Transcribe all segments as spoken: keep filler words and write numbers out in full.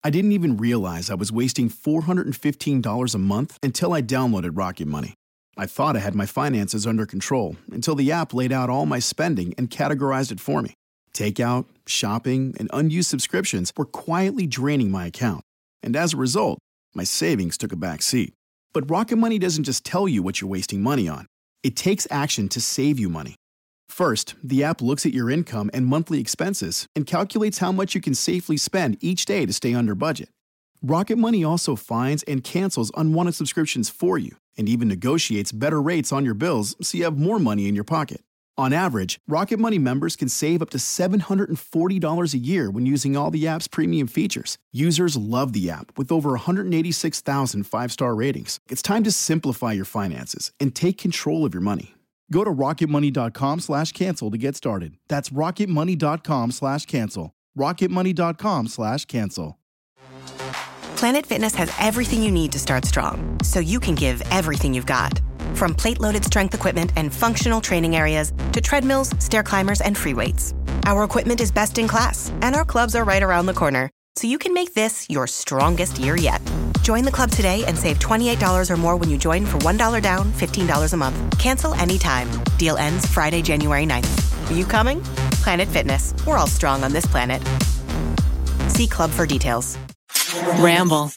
I didn't even realize I was wasting four hundred fifteen dollars a month until I downloaded Rocket Money. I thought I had my finances under control until the app laid out all my spending and categorized it for me. Takeout, shopping, and unused subscriptions were quietly draining my account. And as a result, my savings took a back seat. But Rocket Money doesn't just tell you what you're wasting money on. It takes action to save you money. First, the app looks at your income and monthly expenses and calculates how much you can safely spend each day to stay under budget. Rocket Money also finds and cancels unwanted subscriptions for you and even negotiates better rates on your bills so you have more money in your pocket. On average, Rocket Money members can save up to seven hundred forty dollars a year when using all the app's premium features. Users love the app with over one hundred eighty-six thousand five-star ratings. It's time to simplify your finances and take control of your money. Go to rocketmoney.com slash cancel to get started. That's rocketmoney.com slash cancel. rocketmoney.com slash cancel. Planet Fitness has everything you need to start strong, so you can give everything you've got. From plate-loaded strength equipment and functional training areas to treadmills, stair climbers, and free weights. Our equipment is best in class, and our clubs are right around the corner, so you can make this your strongest year yet. Join the club today and save twenty-eight dollars or more when you join for one dollar down, fifteen dollars a month. Cancel anytime. Deal ends Friday, January ninth. Are you coming? Planet Fitness. We're all strong on this planet. See club for details. Ramble.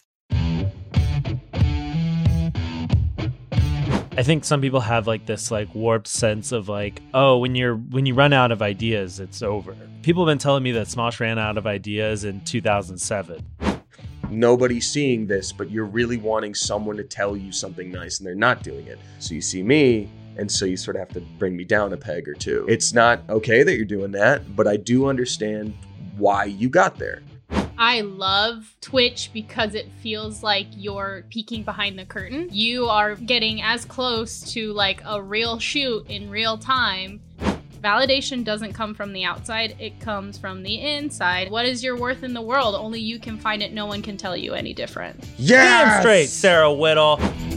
I think some people have like this like warped sense of like, oh, when you're when you run out of ideas, it's over. People have been telling me that Smosh ran out of ideas in two thousand seven. Nobody's seeing this, but you're really wanting someone to tell you something nice and they're not doing it. So you see me, and so you sort of have to bring me down a peg or two. It's not okay that you're doing that, but I do understand why you got there. I love Twitch because it feels like you're peeking behind the curtain. You are getting as close to like a real shoot in real time. Validation doesn't come from the outside, it comes from the inside. What is your worth in the world? Only you can find it, no one can tell you any different. Yes! Damn straight, Sarah Whittle.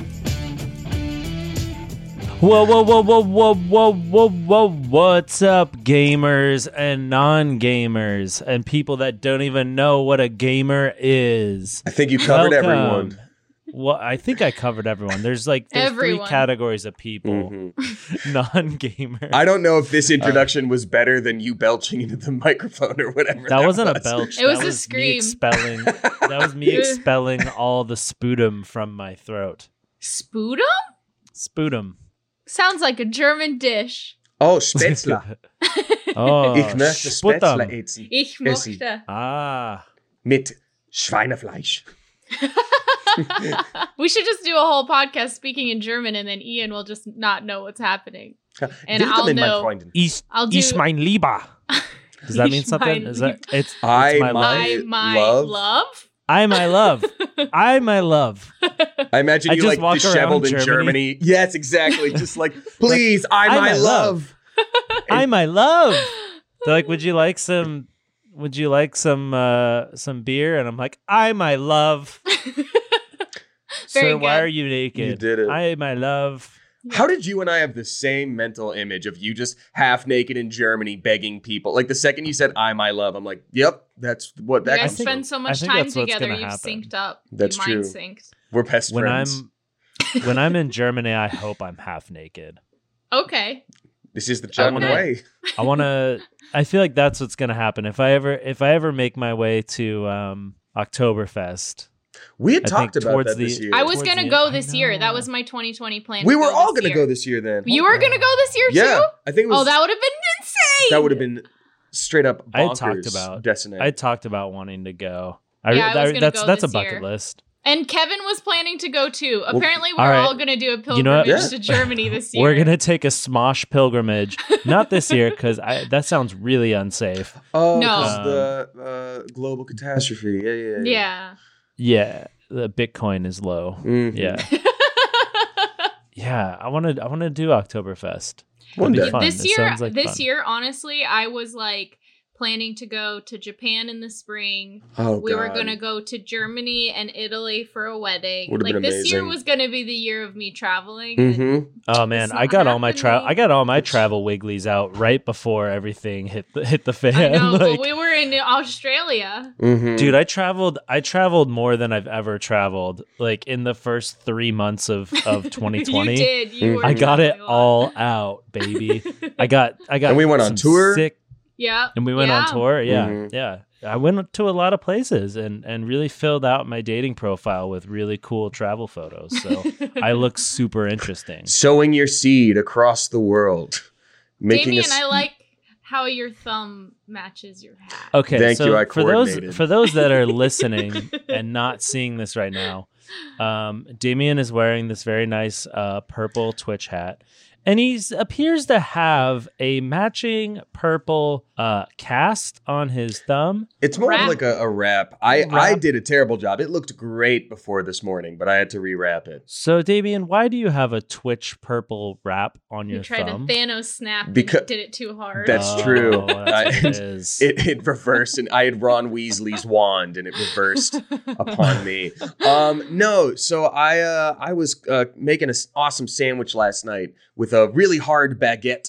Whoa, whoa, whoa, whoa, whoa, whoa, whoa, whoa, what's up, gamers and non-gamers and people that don't even know what a gamer is? I think you covered Welcome. everyone. Well, I think I covered everyone. There's like there's Everyone. three categories of people. Mm-hmm. Non-gamers. I don't know if this introduction uh, was better than you belching into the microphone or whatever. That, that wasn't was. a belch. It was that a was scream. Me expelling, that was me expelling all the sputum from my throat. Sputum? Sputum. Sounds like a German dish. Oh, Spätzle. Oh, Ich möchte Sputum. Spätzle essen. Ich möchte. Ah. Mit Schweinefleisch. We should just do a whole podcast speaking in German, and then Ian will just not know what's happening. And I'll Willkommen, mein know. Freundin. Ich, I'll do- ich mein Lieber. Does that mean Ich something? mein Is that it's, it's I my love? I, my love? love? I my love. I my love. I imagine I you just like walk disheveled around in Germany. Germany. Yes, exactly. Just like, please, I I my my love. I my love. They're like, would you like some? Would you like some? Uh, some beer? And I'm like, I my love. Very Sir, why good. are you naked? You did it. I my love. How did you and I have the same mental image of you just half naked in Germany begging people? Like the second you said, I my love, I'm like, yep, that's what You that guys comes think- spend so I much think time that's what's together, gonna you've happen. synced up. That's Your mind true. synced. We're best When friends. I'm when I'm in Germany, I hope I'm half naked. Okay. This is the German Okay. way. I want to. I feel like that's what's gonna happen if I ever if I ever make my way to um, Oktoberfest. We had I talked think about towards that this the- year. I was Towards going to the go end- I this year. That know. was my twenty twenty plan. we to were go all this going to year. go this year then. You were going to go this year Yeah, too? I think it was. Oh, that would have been insane. that would have been straight up I had bonkers. talked about- Destiny. I talked about wanting to go. I, Yeah, I was that- gonna that's go that's a this bucket year. list. And Kevin was planning to go too. Apparently, we're all right. all going to do a pilgrimage You know what? Yeah. to Germany this year. We're gonna take a Smosh pilgrimage, not this year because that sounds really unsafe. oh, No. 'cause the uh, global catastrophe. Yeah, yeah, yeah. Yeah. Yeah, the Bitcoin is low. Mhm. Yeah, yeah. I want to. I want to do Oktoberfest. One That'd be day. fun. This It year, sounds like this fun. year, honestly, I was like planning to go to Japan in the spring. Oh, we God. were going to go to Germany and Italy for a wedding. Would've like been this year amazing. was going to be the year of me traveling. Mm-hmm. Oh man, It's I not got all my travel. happening. I got all my travel wigglies out right before everything hit the hit the fan. I know, Like, but we were in Australia. Mm-hmm. dude, I traveled. I traveled more than I've ever traveled. Like in the first three months of of twenty twenty, You did. You were I got it traveling a lot. all out, baby. I got. I got. And we went on some tour? Sick, Yeah. and we went yeah. on tour. Yeah, Mhm. yeah. I went to a lot of places and and really filled out my dating profile with really cool travel photos. So I look super interesting. Sowing your seed across the world. Making Damien, us. I like how your thumb matches your hat. Okay, Thank so you, I for those coordinated. for those that are listening and not seeing this right now, um, Damien is wearing this very nice uh, purple Twitch hat, and he appears to have a matching purple uh, cast on his thumb. It's more Wrap. of like a, a wrap. I, Wrap. I did a terrible job. It looked great before this morning, but I had to rewrap it. So, Damien, why do you have a Twitch purple wrap on You your tried thumb? to Thanos snap Because- and did it too hard. That's Oh, true. that's I- what it is. It, it reversed, and I had Ron Weasley's wand, and it reversed upon me. Um, no, so I uh, I was uh, making an awesome sandwich last night with a really hard baguette,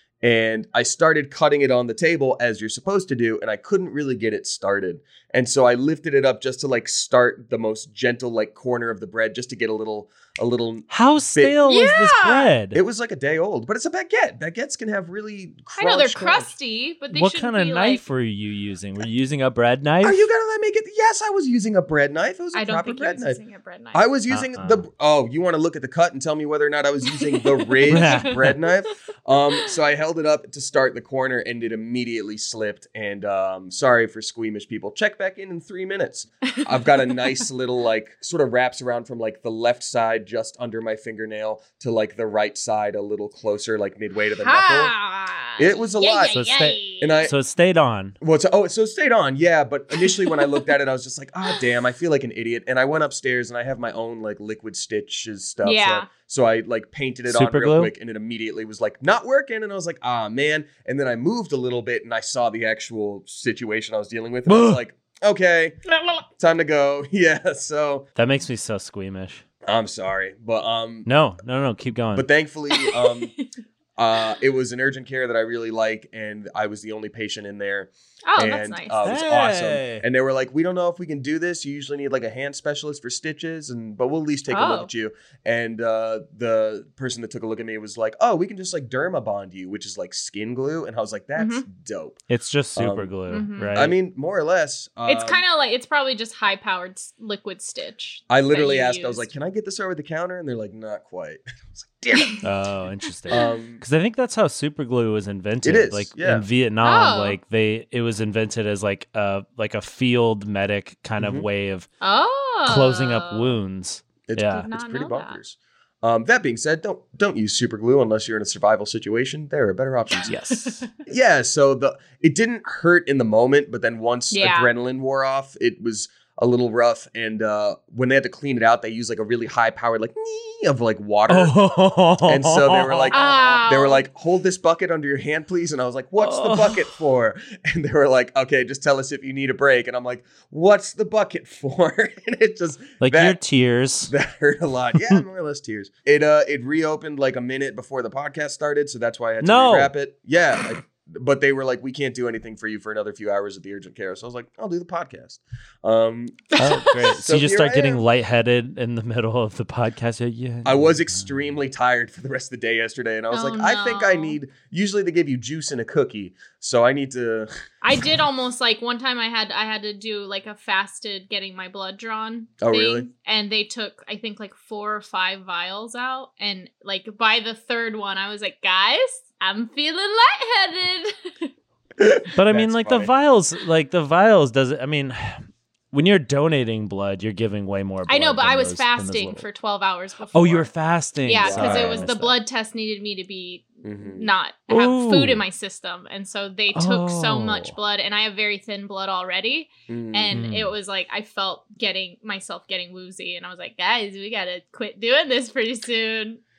and I started cutting it on the table as you're supposed to do, and I couldn't really get it started. And so I lifted it up just to like start the most gentle like corner of the bread, just to get a little a little. How stale was this Yeah! bread? It was like a day old, but it's a baguette. Baguettes can have really. I know they're crunch, crunch. crusty, but they what should kind of be knife like, were you using? Were you using a bread knife? Are you gonna let me get? Yes, I was using a bread knife. It was a I don't proper think he bread was knife. using a bread knife. I was using Uh-uh. the. Oh, you want to look at the cut and tell me whether or not I was using the Ridge bread knife? Um, so I held it up to start the corner, and it immediately slipped. And um, sorry for squeamish people. Check back in in three minutes. I've got a nice little like sort of wraps around from like the left side just under my fingernail to like the right side a little closer, like midway to the knuckle. Ha! It was a Yay, lot. yay, So yay. stay- and I- So it stayed on. Well, so, oh, so it stayed on, yeah. But initially, when I looked at it, I was just like, "Ah, damn! I feel like an idiot." And I went upstairs, and I have my own like liquid stitches stuff. Yeah. So, so I like painted it Super on real glue? quick, and it immediately was like not working. And I was like, "Ah, man!" And then I moved a little bit, and I saw the actual situation I was dealing with, and I was like, "Okay, time to go." Yeah. So That makes me so squeamish. I'm sorry, but um, No, no, no. Keep going. but thankfully, um. Uh, it was an urgent care that I really like, and I was the only patient in there. Oh, and, that's nice. Uh, it was Hey. awesome. And they were like, "We don't know if we can do this. You usually need like a hand specialist for stitches, and but we'll at least take a look Oh. at you." And uh, the person that took a look at me was like, "Oh, we can just like derma bond you, which is like skin glue." And I was like, "That's dope." it's just super um, glue, mhm. right? I mean, more or less. it's um, kind of like it's probably just high powered liquid stitch. I literally that you asked. I was used. like, "Can I get this over the counter?" And they're like, "Not quite." I was like, "Damn it." oh, interesting. Um, Because I think that's how super glue was invented. It is, like yeah. in Vietnam, Oh. like they it was invented as like a like a field medic kind Mhm. of way of Oh, closing up wounds. It's, Yeah. Did it's not pretty know that. bonkers. Um, that being said, don't don't use super glue unless you're in a survival situation. There are better options. Yes. Yeah, so the it didn't hurt in the moment, but then once Yeah. adrenaline wore off, it was a little rough. And uh, when they had to clean it out, they used like a really high powered like "Nee" of like water. Oh. And so they were like, Ow. they were like, hold this bucket under your hand, please. And I was like, what's the Oh. bucket for? And they were like, okay, just tell us if you need a break. And I'm like, what's the bucket for? And it just like that- your tears. that hurt a lot. Yeah, more or less tears. It uh it reopened like a minute before the podcast started, so that's why I had to No. rewrap it. Yeah. I- but they were like, we can't do anything for you for another few hours at the urgent care. So I was like, I'll do the podcast. Um Oh, great. So, So you just here start I getting am. lightheaded in the middle of the podcast. Yeah, yeah. I was extremely tired for the rest of the day yesterday, and I was Oh, like, I think I no. need usually they give you juice and a cookie. So I need to I did almost like one time I had I had to do like a fasted getting my blood drawn. Oh, thing, really? And they took I think like four or five vials out, and like by the third one I was like, guys, I'm feeling lightheaded. But I mean, That's like funny. the vials, like the vials does it. I mean, when you're donating blood, you're giving way more blood. I know, but than I was those- than those fasting little- for twelve hours before. Oh, you were fasting. Yeah, because Sorry, it I was missed the that. blood test needed me to be Mhm. not have Ooh. food in my system, and so they took so much Oh. blood, and I have very thin blood already, Mm. and Mm. it was like I felt getting myself getting woozy, and I was like, guys, we gotta quit doing this pretty soon.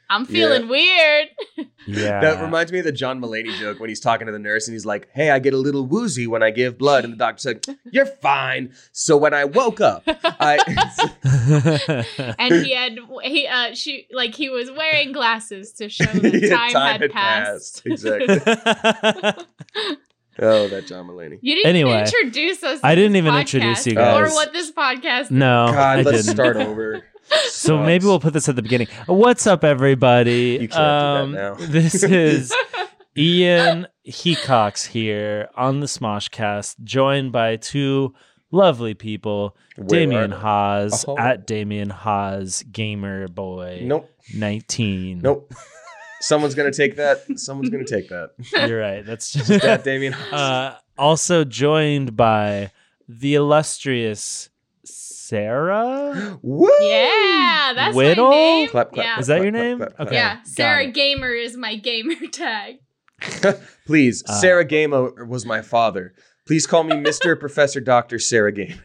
I'm feeling Yeah. weird. Yeah. That reminds me of the John Mulaney joke when he's talking to the nurse and he's like, hey, I get a little woozy when I give blood. And the doctor said, you're fine. So when I woke up, I... And he had, he, uh, she, like, he was wearing glasses to show that Yeah, time, had, passed. Exactly. Oh, that John Mulaney. You didn't Anyway, even introduce us. To I didn't this even podcast, introduce you guys. Or what this podcast is. no, God, I let's didn't. start over. So maybe we'll put this at the beginning. What's up, everybody? You can't do that now. This is Ian Hecox here on the Smoshcast, joined by two lovely people, Where Damien are they? Haas Oh. at Damien Haas Gamer Boy. Nope. nineteen. Nope. Someone's going to take that. Someone's going to take that. You're right. That's just That Damien. uh, also joined by the illustrious Sarah. Woo! Yeah, that's Whittle? my name. Clap, clap, yeah. Is that clap, your clap, name? clap, clap. Okay. Yeah, got Sarah it. Gamer is my gamer tag. Please, Uh, Sarah Gamer was my father. Please call me Mister Professor Doctor Sarah Gamer.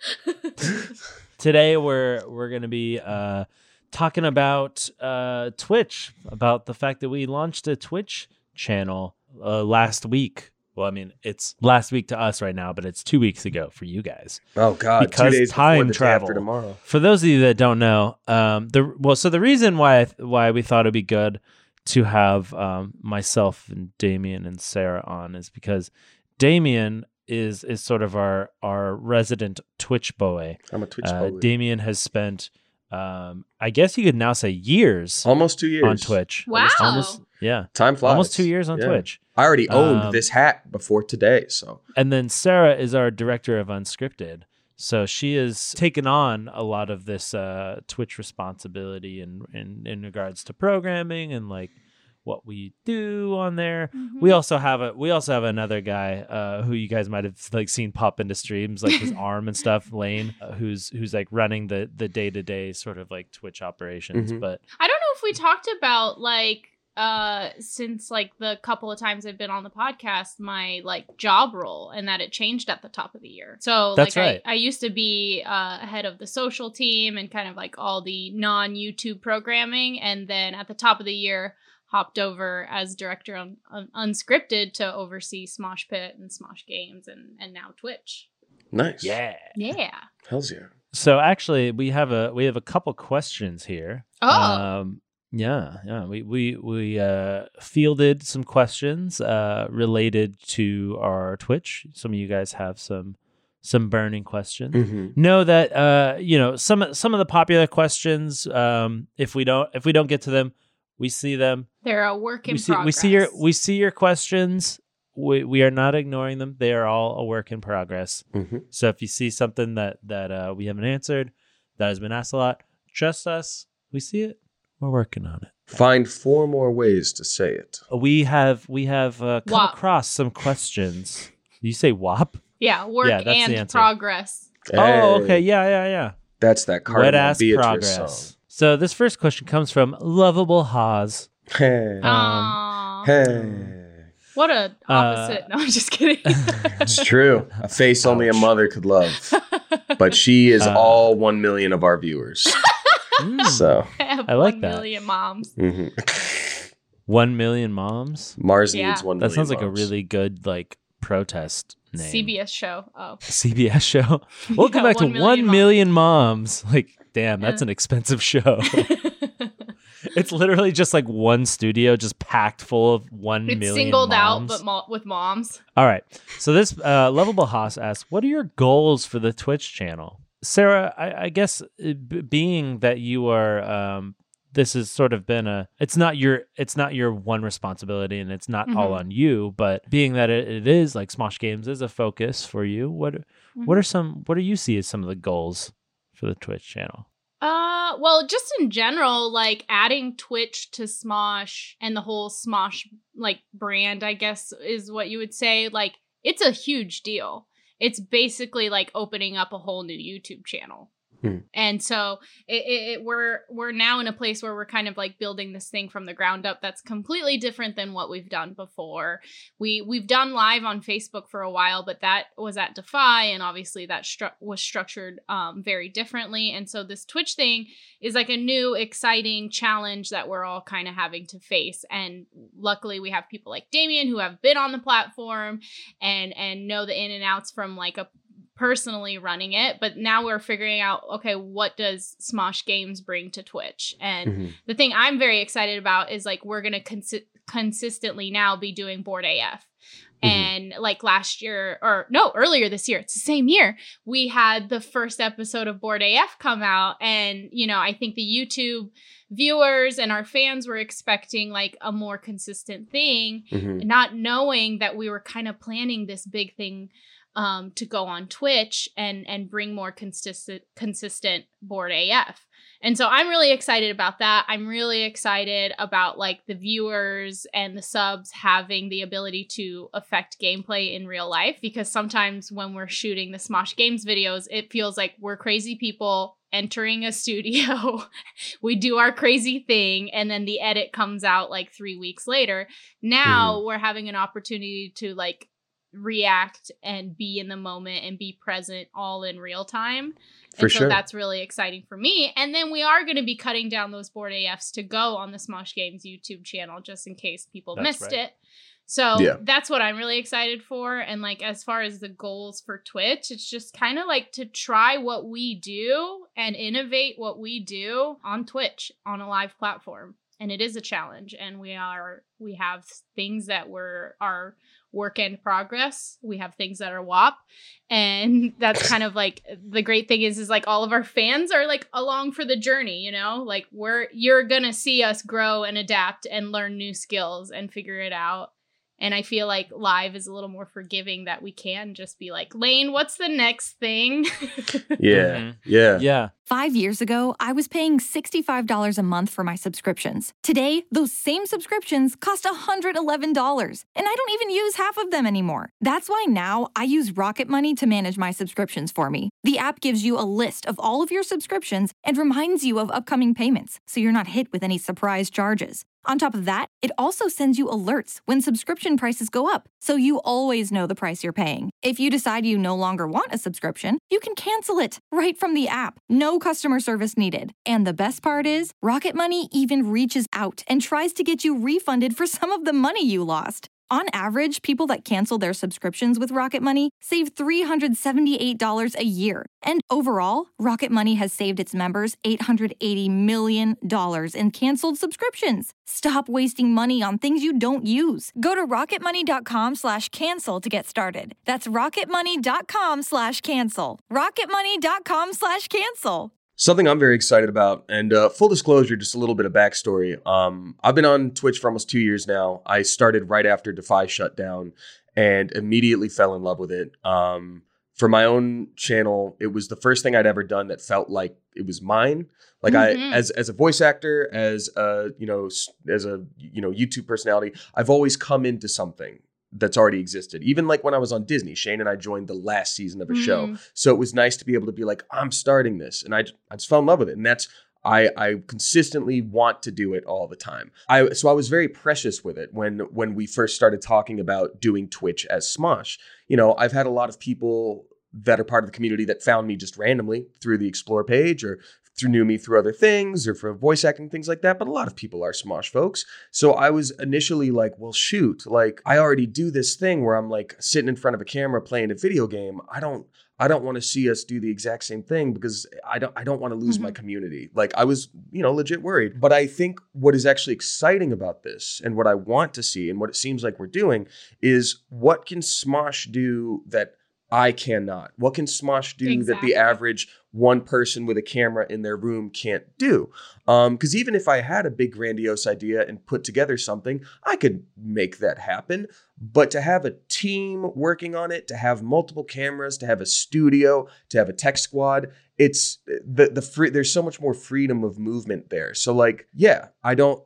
Today we're we're gonna be uh, talking about uh, Twitch, about the fact that we launched a Twitch channel uh, last week. Well, I mean, it's last week to us right now, but it's two weeks ago for you guys. Oh God! Because two days time before the travel. day after tomorrow. For those of you that don't know, um, the well, so the reason why I th- why we thought it'd be good to have um, myself and Damien and Sarah on is because Damien is is sort of our our resident Twitch boy. I'm a Twitch Uh, boy. Damien has spent, um, I guess you could now say years Almost two years on Twitch. Wow. Almost, yeah, Time flies. almost two years on Yeah. Twitch. I already owned Um, this hat before today, so And then Sarah is our director of Unscripted. So she has taken on a lot of this uh, Twitch responsibility in, in, in regards to programming and like what we do on there. Mm-hmm. We also have a we also have another guy uh, who you guys might have like seen pop into streams, like his arm and stuff, Lane, uh, who's who's like running the the day to day sort of like Twitch operations. Mhm. But I don't know if we talked about like uh since like the couple of times I've been on the podcast, my like job role, and that it changed at the top of the year. So That's like right. I, I used to be uh head of the social team and kind of like all the non-YouTube programming, and then at the top of the year hopped over as director on, on Unscripted to oversee Smosh Pit and Smosh Games and and now Twitch. nice. yeah. Yeah. Hell's yeah. So actually, we have a we have a couple questions here. Oh. Um, yeah, yeah. We we we uh, fielded some questions uh, related to our Twitch. Some of you guys have some some burning questions. Mm-hmm. Know that uh, you know some some of the popular questions. Um, if we don't if we don't get to them, we see them. They're a work in We see progress. we see your we see your questions. We we are not ignoring them. They are all a work in progress. Mm-hmm. So if you see something that that uh, we haven't answered, that has been asked a lot, trust us. We see it. We're working on it. Find four more ways to say it. We have we have uh, come Wop. across some questions. You say W A P? Yeah, work Yeah, that's the and answer. progress. Oh, Hey, okay. Yeah, yeah, yeah. That's that Cardinal Wet ass Beatrice progress. So this first question comes from Lovable Haas. song. Hey. Um, Aww. hey. What a opposite. no, I'm just kidding. It's true. A face only a Ouch. mother could love. But she is Uh, all one million of our viewers. Mm. So, I have I like one that. million moms. mhm. One million moms. Mars Yeah. needs one That million sounds like a moms. really good like protest name. C B S show. Oh. C B S show. Welcome Yeah, back to one million One moms. Million Moms. Like, damn, that's Yeah. an expensive show. It's literally just like one studio just packed full of one It's million singled out, moms. but mo- with moms. All right. So this uh, Lovable Haas asks, what are your goals for the Twitch channel? Sarah, I, I guess uh, b- being that you are, um, this has sort of been a, it's not your, it's not your one responsibility and it's not all Mhm. on you, but being that it, it is like Smosh Games is a focus for you, what, what are some, what do you see as some of the goals for the Twitch channel? Uh, well, just in general, like adding Twitch to Smosh and the whole Smosh like brand, I guess is what you would say. Like, it's a huge deal. It's basically like opening up a whole new YouTube channel. Hmm. And so it, it, it, we're we're now in a place where we're kind of like building this thing from the ground up that's completely different than what we've done before. We we've done live on Facebook for a while, but that was at Defy, and obviously that stru- was structured um, very differently. And so this Twitch thing is like a new, exciting challenge that we're all kind of having to face. And luckily, we have people like Damien who have been on the platform and and know the in and outs from like a personally running it, but now we're figuring out, okay, what does Smosh Games bring to Twitch? And mm-hmm. the thing I'm very excited about is like we're going to consi- consistently now be doing Board A F. Mm-hmm. And like last year, or no, earlier this year, it's the same year, we had the first episode of Board A F come out. And, you know, I think the YouTube viewers and our fans were expecting like a more consistent thing, mm-hmm. not knowing that we were kind of planning this big thing Um, to go on Twitch and and bring more consistent consistent Board A F. And so I'm really excited about that. I'm really excited about like the viewers and the subs having the ability to affect gameplay in real life, because sometimes when we're shooting the Smosh Games videos, it feels like we're crazy people entering a studio. We do our crazy thing and then the edit comes out like three weeks later. Now mm-hmm. we're having an opportunity to like react and be in the moment and be present all in real time. For and so sure. That's really exciting for me. And then we are going to be cutting down those Board A Fs to go on the Smosh Games YouTube channel just in case people That's missed right. it. So yeah. that's what I'm really excited for. And like as far as the goals for Twitch, it's just kind of like to try what we do and innovate what we do on Twitch on a live platform. And it is a challenge, and we are we have things that were are work in progress. We have things that are W A P, and that's kind of like the great thing is is like all of our fans are like along for the journey. You know, like we're you're gonna see us grow and adapt and learn new skills and figure it out. And I feel like live is a little more forgiving that we can just be like, Lane, what's the next thing? yeah. Mm-hmm. Yeah. Yeah. Five years ago, I was paying sixty-five dollars a month for my subscriptions. Today, those same subscriptions cost one hundred eleven dollars, and I don't even use half of them anymore. That's why now I use Rocket Money to manage my subscriptions for me. The app gives you a list of all of your subscriptions and reminds you of upcoming payments, so you're not hit with any surprise charges. On top of that, it also sends you alerts when subscription prices go up, so you always know the price you're paying. If you decide you no longer want a subscription, you can cancel it right from the app. No customer service needed. And the best part is, Rocket Money even reaches out and tries to get you refunded for some of the money you lost. On average, people that cancel their subscriptions with Rocket Money save three hundred seventy-eight dollars a year. And overall, Rocket Money has saved its members eight hundred eighty million dollars in canceled subscriptions. Stop wasting money on things you don't use. Go to rocketmoney.com slash cancel to get started. That's rocketmoney.com slash cancel. rocketmoney.com slash cancel. Something I'm very excited about, and uh, full disclosure, just a little bit of backstory. Um, I've been on Twitch for almost two years now. I started right after Defy shut down and immediately fell in love with it. Um, for my own channel, it was the first thing I'd ever done that felt like it was mine. Like mm-hmm. I, as as a voice actor, as a you know, as a you know YouTube personality, I've always come into something that's already existed. Even like when I was on Disney, Shane and I joined the last season of a mm. show. So it was nice to be able to be like, I'm starting this. And I, I just fell in love with it. And that's, I, I consistently want to do it all the time. I So I was very precious with it when, when we first started talking about doing Twitch as Smosh. You know, I've had a lot of people that are part of the community that found me just randomly through the Explore page or through knew me through other things or for voice acting, things like that. But a lot of people are Smosh folks. So I was initially like, well, shoot, like I already do this thing where I'm like sitting in front of a camera playing a video game. I don't, I don't want to see us do the exact same thing because I don't, I don't want to lose mm-hmm. my community. Like I was, you know, legit worried. But I think what is actually exciting about this and what I want to see and what it seems like we're doing is what can Smosh do that I cannot? What can Smosh do exactly. that the average one person with a camera in their room can't do? Because um, even if I had a big grandiose idea and put together something, I could make that happen. But to have a team working on it, to have multiple cameras, to have a studio, to have a tech squad, it's the the free. There's so much more freedom of movement there. So like, yeah, I don't. Uh,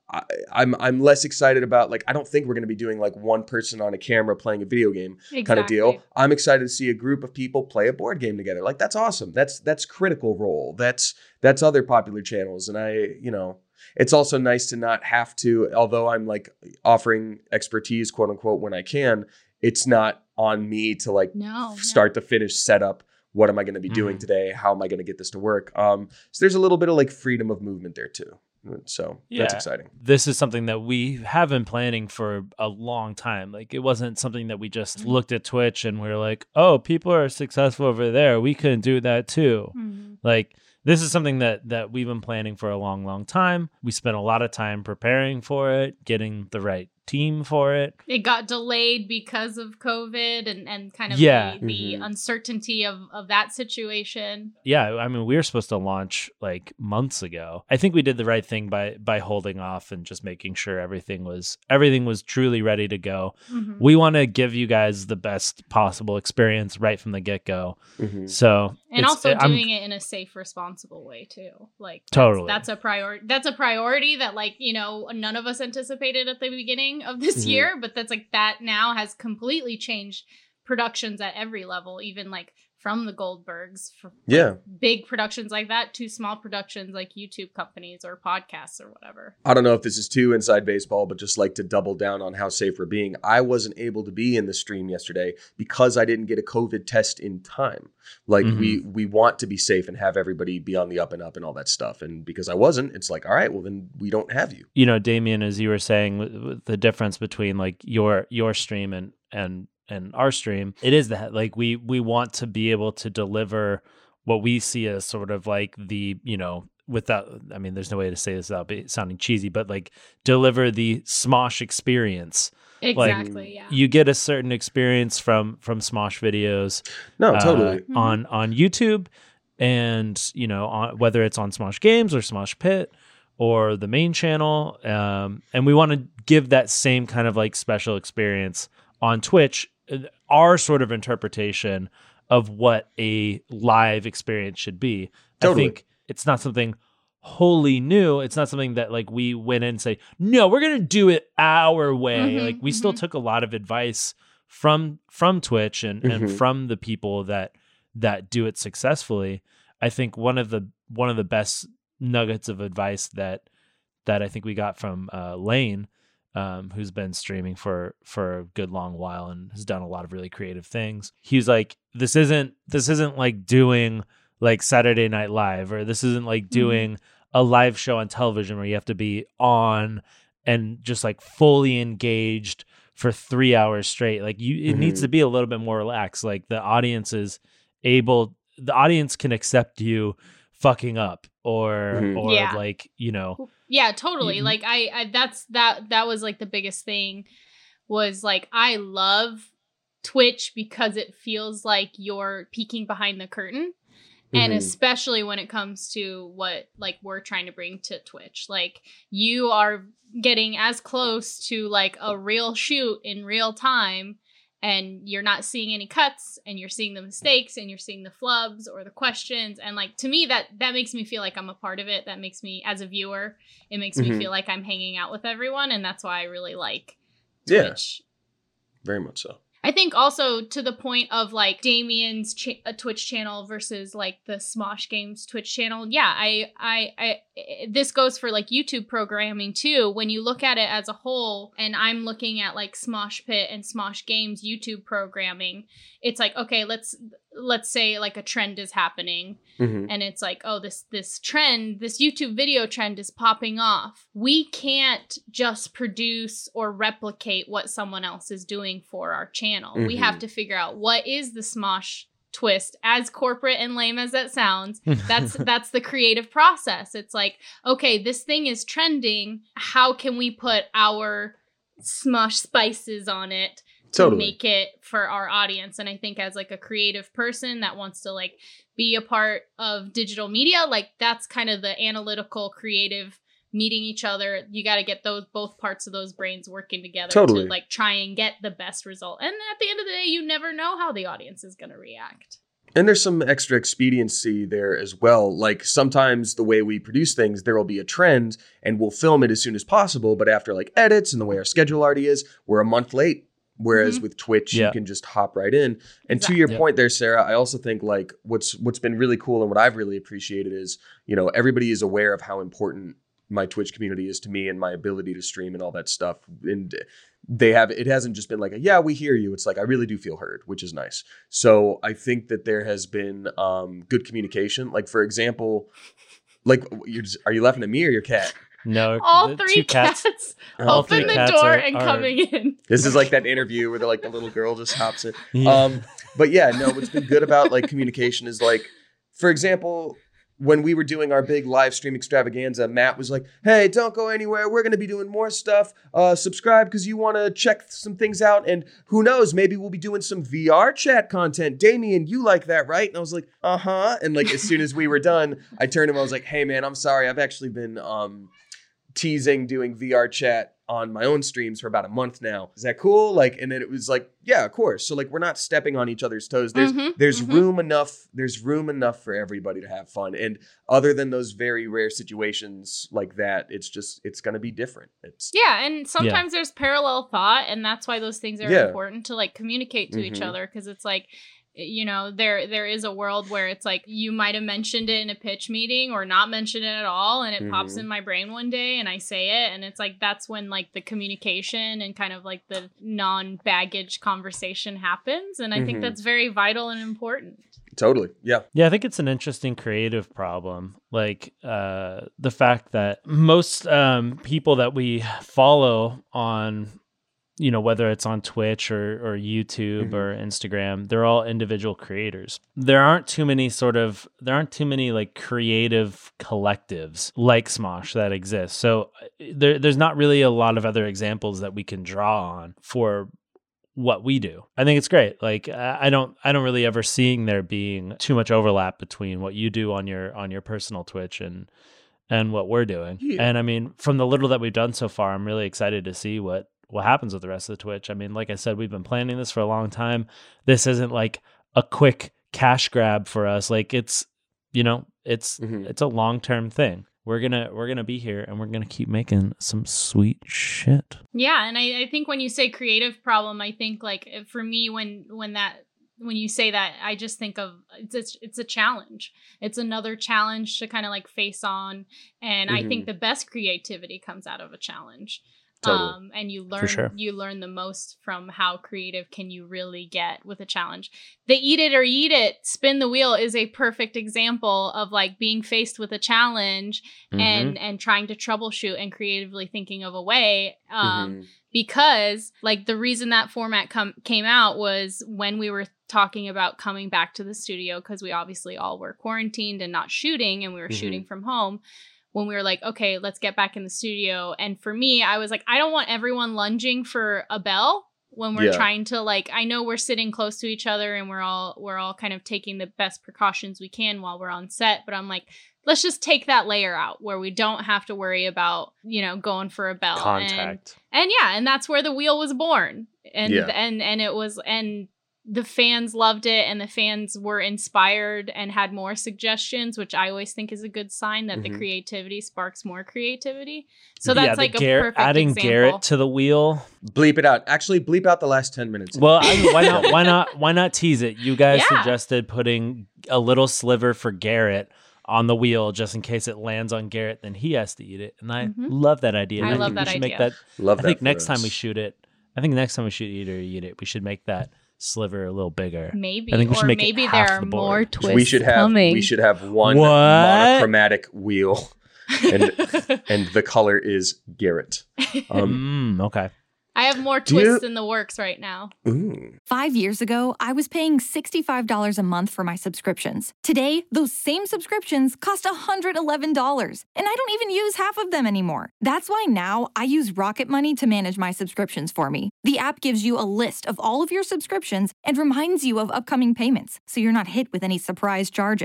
I, I'm I'm less excited about, like, I don't think we're going to be doing like one person on a camera playing a video game Exactly. kind of deal. I'm excited to see a group of people play a board game together. Like, that's awesome. That's that's Critical Role. That's that's other popular channels. And I, you know, it's also nice to not have to, although I'm like offering expertise, quote unquote, when I can, it's not on me to like No, start to finish setup. What am I going to be doing Mhm. today? How am I going to get this to work? Um, so there's a little bit of like freedom of movement there too. So that's Yeah. exciting. This is something that we have been planning for a long time. Like, it wasn't something that we just Mhm. looked at Twitch and we are like, oh, people are successful over there, we couldn't do that too. Mhm. Like, this is something that that we've been planning for a long, long time. We spent a lot of time preparing for it, getting the right team for it. It got delayed because of COVID and, and kind of Yeah. the, the Mhm. uncertainty of, of that situation. Yeah, I mean, we were supposed to launch like months ago. I think we did the right thing by by holding off and just making sure everything was everything was truly ready to go. Mhm. We want to give you guys the best possible experience right from the get-go. Mhm. So, And it's- also I'm- doing it in a safe, responsible way too. Like that's, Totally. that's a priority. That's a priority that, like, you know, none of us anticipated at the beginning of this Mhm. year. But that's like that now has completely changed productions at every level, even like from the Goldbergs, for Yeah. big productions like that to small productions like YouTube companies or podcasts or whatever. I don't know if this is too inside baseball, but just like to double down on how safe we're being. I wasn't able to be in the stream yesterday because I didn't get a COVID test in time. Like Mhm. we we want to be safe and have everybody be on the up and up and all that stuff. And because I wasn't, it's like, all right, well then we don't have you. you know, Damien, as you were saying, with- with the difference between like your your stream and and and our stream, it is that like we we want to be able to deliver what we see as sort of like the, you know, without, I mean, there's no way to say this without be- sounding cheesy, but like deliver the Smosh experience. Exactly. yeah. You get a certain experience from from Smosh videos No, uh, totally. Mhm. on on YouTube, and you know, on, whether it's on Smosh Games or Smosh Pit or the main channel, um, and we want to give that same kind of like special experience on Twitch. uh, Our sort of interpretation of what a live experience should be. Totally. I think it's not something wholly new. It's not something that like we went in and say, no, we're gonna do it our way. Mhm, Like we still mhm. took a lot of advice from from Twitch and, and Mhm. from the people that that do it successfully. I think one of the one of the best nuggets of advice that that I think we got from uh, Lane, um, who's been streaming for for a good long while and has done a lot of really creative things. He's like, this isn't this isn't like doing like Saturday Night Live, or this isn't like doing a live show on television where you have to be on and just like fully engaged for three hours straight. Like you, it needs Mhm. to be a little bit more relaxed. Like the audience is able, the audience can accept you fucking up or Mhm. or Yeah. like, you know, Yeah, totally. You- Like I, I that's that that was like the biggest thing was like I love Twitch because it feels like you're peeking behind the curtain. And Mhm. especially when it comes to what like we're trying to bring to Twitch. Like you are getting as close to like a real shoot in real time, and you're not seeing any cuts, and you're seeing the mistakes, and you're seeing the flubs or the questions. And like to me that that makes me feel like I'm a part of it. That makes me, as a viewer, it makes Mhm. me feel like I'm hanging out with everyone, and that's why I really like Yeah. Twitch. Very much so. I think also to the point of like Damien's cha- a Twitch channel versus like the Smosh Games Twitch channel. Yeah, I, I, I, this goes for like YouTube programming too. When you look at it as a whole, and I'm looking at like Smosh Pit and Smosh Games YouTube programming, it's like, okay, let's let's say like a trend is happening. Mhm. And it's like, oh, this this trend, this YouTube video trend is popping off. We can't just produce or replicate what someone else is doing for our channel. We Mhm. have to figure out what is the Smosh twist, as corporate and lame as that sounds. That's that's the creative process. It's like, okay, this thing is trending. How can we put our Smosh spices on it to Totally. make it for our audience? And I think as like a creative person that wants to like be a part of digital media, like that's kind of the analytical creative meeting each other. You got to get those both parts of those brains working together Totally. to like try and get the best result. And at the end of the day, you never know how the audience is going to react. And there's some extra expediency there as well. Like sometimes the way we produce things, there will be a trend and we'll film it as soon as possible. But after like edits and the way our schedule already is, we're a month late. Whereas mm-hmm. with Twitch, yeah. you can just hop right in. And exactly. to your yep. point there, Sarah, I also think like what's what's been really cool and what I've really appreciated is, you know, everybody is aware of how important my Twitch community is to me and my ability to stream and all that stuff. And they have, it hasn't just been like, a, yeah, we hear you. It's like, I really do feel heard, which is nice. So I think that there has been um, good communication. Like, for example, like, you're just, are you laughing at me or your cat? No, all three cats, cats all open three the cats door are, and are, coming in. This is like that interview where they're like the little girl just hops in. Yeah. Um, but yeah, no, what's been good about like communication is like, for example, when we were doing our big live stream extravaganza, Matt was like, hey, don't go anywhere. We're going to be doing more stuff. Uh, subscribe because you want to check some things out. And who knows, maybe we'll be doing some V R chat content. Damien, you like that, right? And I was like, uh-huh. And like, as soon as we were done, I turned to him. I was like, hey, man, I'm sorry. I've actually been um, teasing doing V R chat on my own streams for about a month now. Is that cool? Like, and then it was like, yeah, of course. So like, we're not stepping on each other's toes. There's, mm-hmm, there's mm-hmm. room enough. There's room enough for everybody to have fun. And other than those very rare situations like that, it's just, it's going to be different. It's yeah. And sometimes yeah. there's parallel thought, and that's why those things are yeah. important to like communicate to mm-hmm. each other. Cause it's like, you know, there there is a world where it's like you might have mentioned it in a pitch meeting or not mentioned it at all, and it mm-hmm. pops in my brain one day and I say it, and it's like that's when like the communication and kind of like the non-baggage conversation happens, and I mm-hmm. think that's very vital and important. Totally. Yeah. Yeah, I think it's an interesting creative problem. Like uh, the fact that most um, people that we follow on, you know, whether it's on Twitch or, or YouTube mm-hmm. or Instagram, they're all individual creators. There aren't too many sort of, there aren't too many like creative collectives like Smosh that exist. So there, there's not really a lot of other examples that we can draw on for what we do. I think it's great. Like I don't, I don't really ever seeing there being too much overlap between what you do on your, on your personal Twitch and, and what we're doing. Yeah. And I mean, from the little that we've done so far, I'm really excited to see what, what happens with the rest of the Twitch. I mean, like I said, we've been planning this for a long time. This isn't like a quick cash grab for us. Like it's, you know, it's, mm-hmm. it's a long-term thing. We're going to, we're going to be here and we're going to keep making some sweet shit. Yeah. And I, I think when you say creative problem, I think like for me, when, when that, when you say that, I just think of it's, it's, it's a challenge. It's another challenge to kind of like face on. And mm-hmm. I think the best creativity comes out of a challenge. Totally. Um, and you learn sure. you learn the most from how creative can you really get with a challenge. The eat it or eat it, spin the wheel is a perfect example of like being faced with a challenge mm-hmm. and and trying to troubleshoot and creatively thinking of a way. Um, mm-hmm. Because like the reason that format com- came out was when we were talking about coming back to the studio, because we obviously all were quarantined and not shooting, and we were mm-hmm. shooting from home. When we were like, okay, let's get back in the studio. And for me, I was like, I don't want everyone lunging for a bell when we're yeah. trying to like, I know we're sitting close to each other and we're all, we're all kind of taking the best precautions we can while we're on set. But I'm like, let's just take that layer out where we don't have to worry about, you know, going for a bell. Contact. And, and yeah, and that's where the wheel was born. And, yeah. and, and it was, and the fans loved it, and the fans were inspired and had more suggestions, which I always think is a good sign that mm-hmm. the creativity sparks more creativity. So that's yeah, like a Gar- perfect adding example. Garrett to the wheel. Bleep it out. Actually, bleep out the last ten minutes. Well, I mean, why not? Why not? Why not tease it? You guys Yeah. suggested putting a little sliver for Garrett on the wheel just in case it lands on Garrett, then he has to eat it. And I Mhm. love that idea. I And love think that we should idea. Make that. Love I that think for next us. time we shoot it. I think next time we shoot Eat It or Eat It, we should make that sliver a little bigger. Maybe, I think we should or make it maybe half there are the board. more twists we should have coming. we should have one What? monochromatic wheel, and and the color is Garrett. Um, Mm, okay. I have more Do you- twists in the works right now. ooh. Five years ago, I was paying sixty-five dollars a month for my subscriptions. Today, those same subscriptions cost one hundred eleven dollars, and I don't even use half of them anymore. That's why now I use Rocket Money to manage my subscriptions for me. The app gives you a list of all of your subscriptions and reminds you of upcoming payments, so you're not hit with any surprise charges.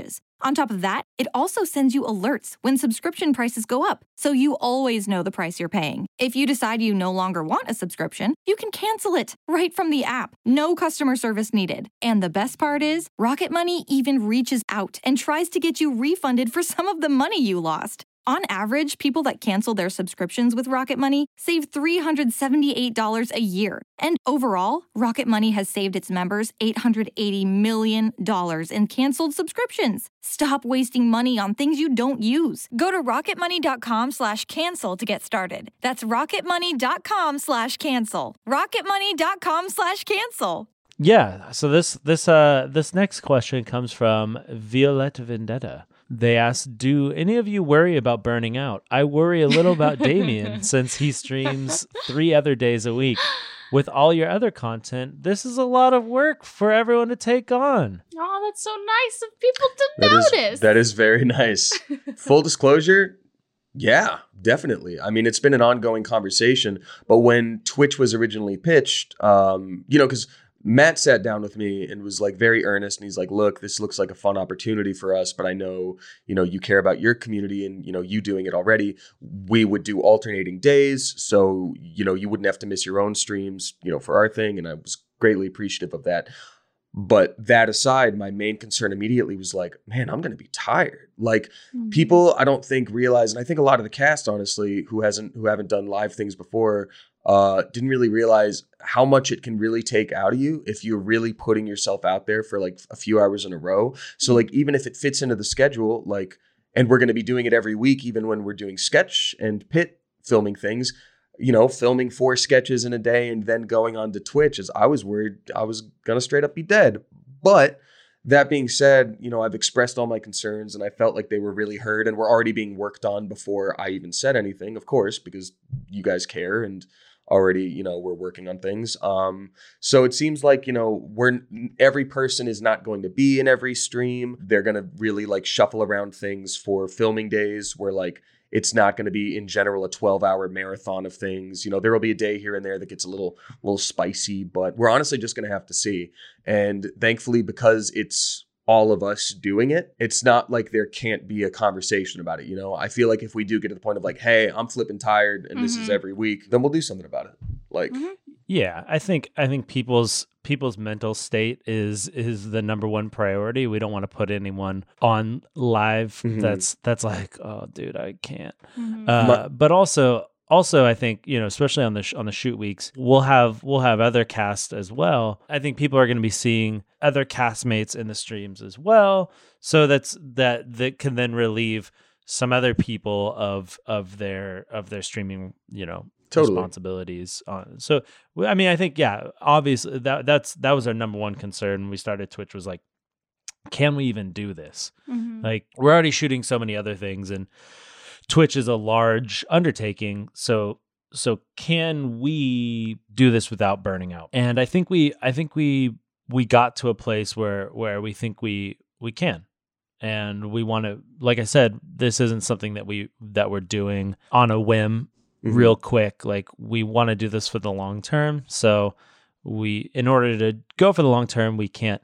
On top of that, it also sends you alerts when subscription prices go up, so you always know the price you're paying. If you decide you no longer want a subscription, you can cancel it right from the app. No customer service needed. And the best part is, Rocket Money even reaches out and tries to get you refunded for some of the money you lost. On average, people that cancel their subscriptions with Rocket Money save three hundred seventy-eight dollars a year. And overall, Rocket Money has saved its members eight hundred eighty million dollars in canceled subscriptions. Stop wasting money on things you don't use. Go to rocketmoney.com slash cancel to get started. That's rocketmoney.com slash cancel. rocketmoney.com slash cancel. Yeah. So this this uh this next question comes from Violette Vendetta. They asked, do any of you worry about burning out? I worry a little about Damien since he streams three other days a week. With all your other content, this is a lot of work for everyone to take on. Oh, that's so nice of people to that notice. Is, that is very nice. Full disclosure, yeah, definitely. I mean, it's been an ongoing conversation. But when Twitch was originally pitched, um, you know, because Matt sat down with me and was like very earnest, and he's like, look, this looks like a fun opportunity for us, but I know, you know, you care about your community and, you know, you doing it already. We would do alternating days. So, you know, you wouldn't have to miss your own streams, you know, for our thing. And I was greatly appreciative of that. But that aside, my main concern immediately was like, man, I'm going to be tired. Like mm-hmm. people, I don't think realize, and I think a lot of the cast, honestly, who hasn't, who haven't done live things before, uh, didn't really realize how much it can really take out of you if you're really putting yourself out there for like a few hours in a row. So like, even if it fits into the schedule, like, and we're going to be doing it every week, even when we're doing sketch and pit filming things, you know, filming four sketches in a day and then going on to Twitch, as I was worried I was going to straight up be dead. But that being said, you know, I've expressed all my concerns and I felt like they were really heard and were already being worked on before I even said anything, of course, because you guys care and already, you know, we're working on things. Um, so it seems like, you know, we're every person is not going to be in every stream. They're going to really like shuffle around things for filming days where like, it's not going to be in general a twelve hour marathon of things. You know, there will be a day here and there that gets a little, little spicy, but we're honestly just going to have to see. And thankfully, because it's all of us doing it, it's not like there can't be a conversation about it. You know, I feel like if we do get to the point of like, hey, I'm flipping tired and mm-hmm. this is every week, then we'll do something about it. Like, mm-hmm. yeah, I think, I think people's, people's mental state is, is the number one priority. We don't want to put anyone on live. Mm-hmm. That's, that's like, oh dude, I can't. Mm-hmm. Uh, My- but also, Also, I think, you know, especially on the sh- on the shoot weeks, we'll have we'll have other cast as well. I think people are going to be seeing other castmates in the streams as well, so that's that that can then relieve some other people of of their of their streaming, you know, totally. responsibilities. On so, I mean, I think yeah, obviously that that's that was our number one concern when we started Twitch was like, can we even do this? Mm-hmm. Like, we're already shooting so many other things and Twitch is a large undertaking, so so can we do this without burning out? And I think we I think we we got to a place where where we think we we can. And we want to, like I said, this isn't something that we that we're doing on a whim mm-hmm. real quick. Like, we want to do this for the long term. So we in order to go for the long term, we can't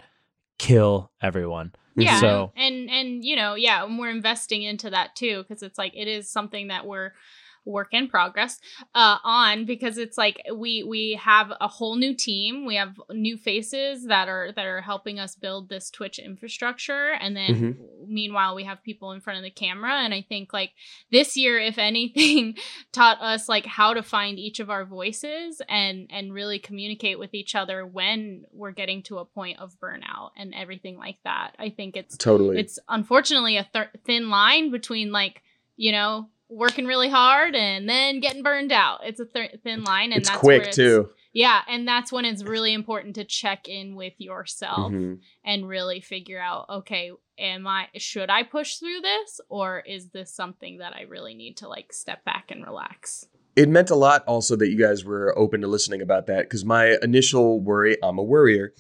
kill everyone. Yeah, so, and and you know, yeah, and we're investing into that too, because it's like it is something that we're work in progress uh, on, because it's like we we have a whole new team, we have new faces that are that are helping us build this Twitch infrastructure, and then mm-hmm. meanwhile we have people in front of the camera. And I think like this year, if anything, taught us like how to find each of our voices and and really communicate with each other when we're getting to a point of burnout and everything like that. I think it's totally it's unfortunately a th- thin line between like, you know, working really hard and then getting burned out. It's a th- thin line, and it's that's quick where it's, too. Yeah, and that's when it's really important to check in with yourself mm-hmm. and really figure out, okay, am I should I push through this, or is this something that I really need to like step back and relax? It meant a lot also that you guys were open to listening about that, because my initial worry, I'm a worrier,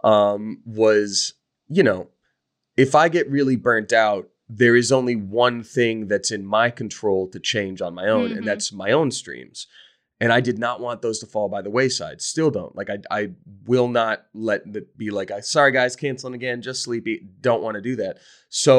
um, was, you know, if I get really burnt out, there is only one thing that's in my control to change on my own, mm-hmm. and that's my own streams. And I did not want those to fall by the wayside. Still don't. Like, I I will not let it be like, I sorry guys, canceling again, just sleepy. Don't want to do that. So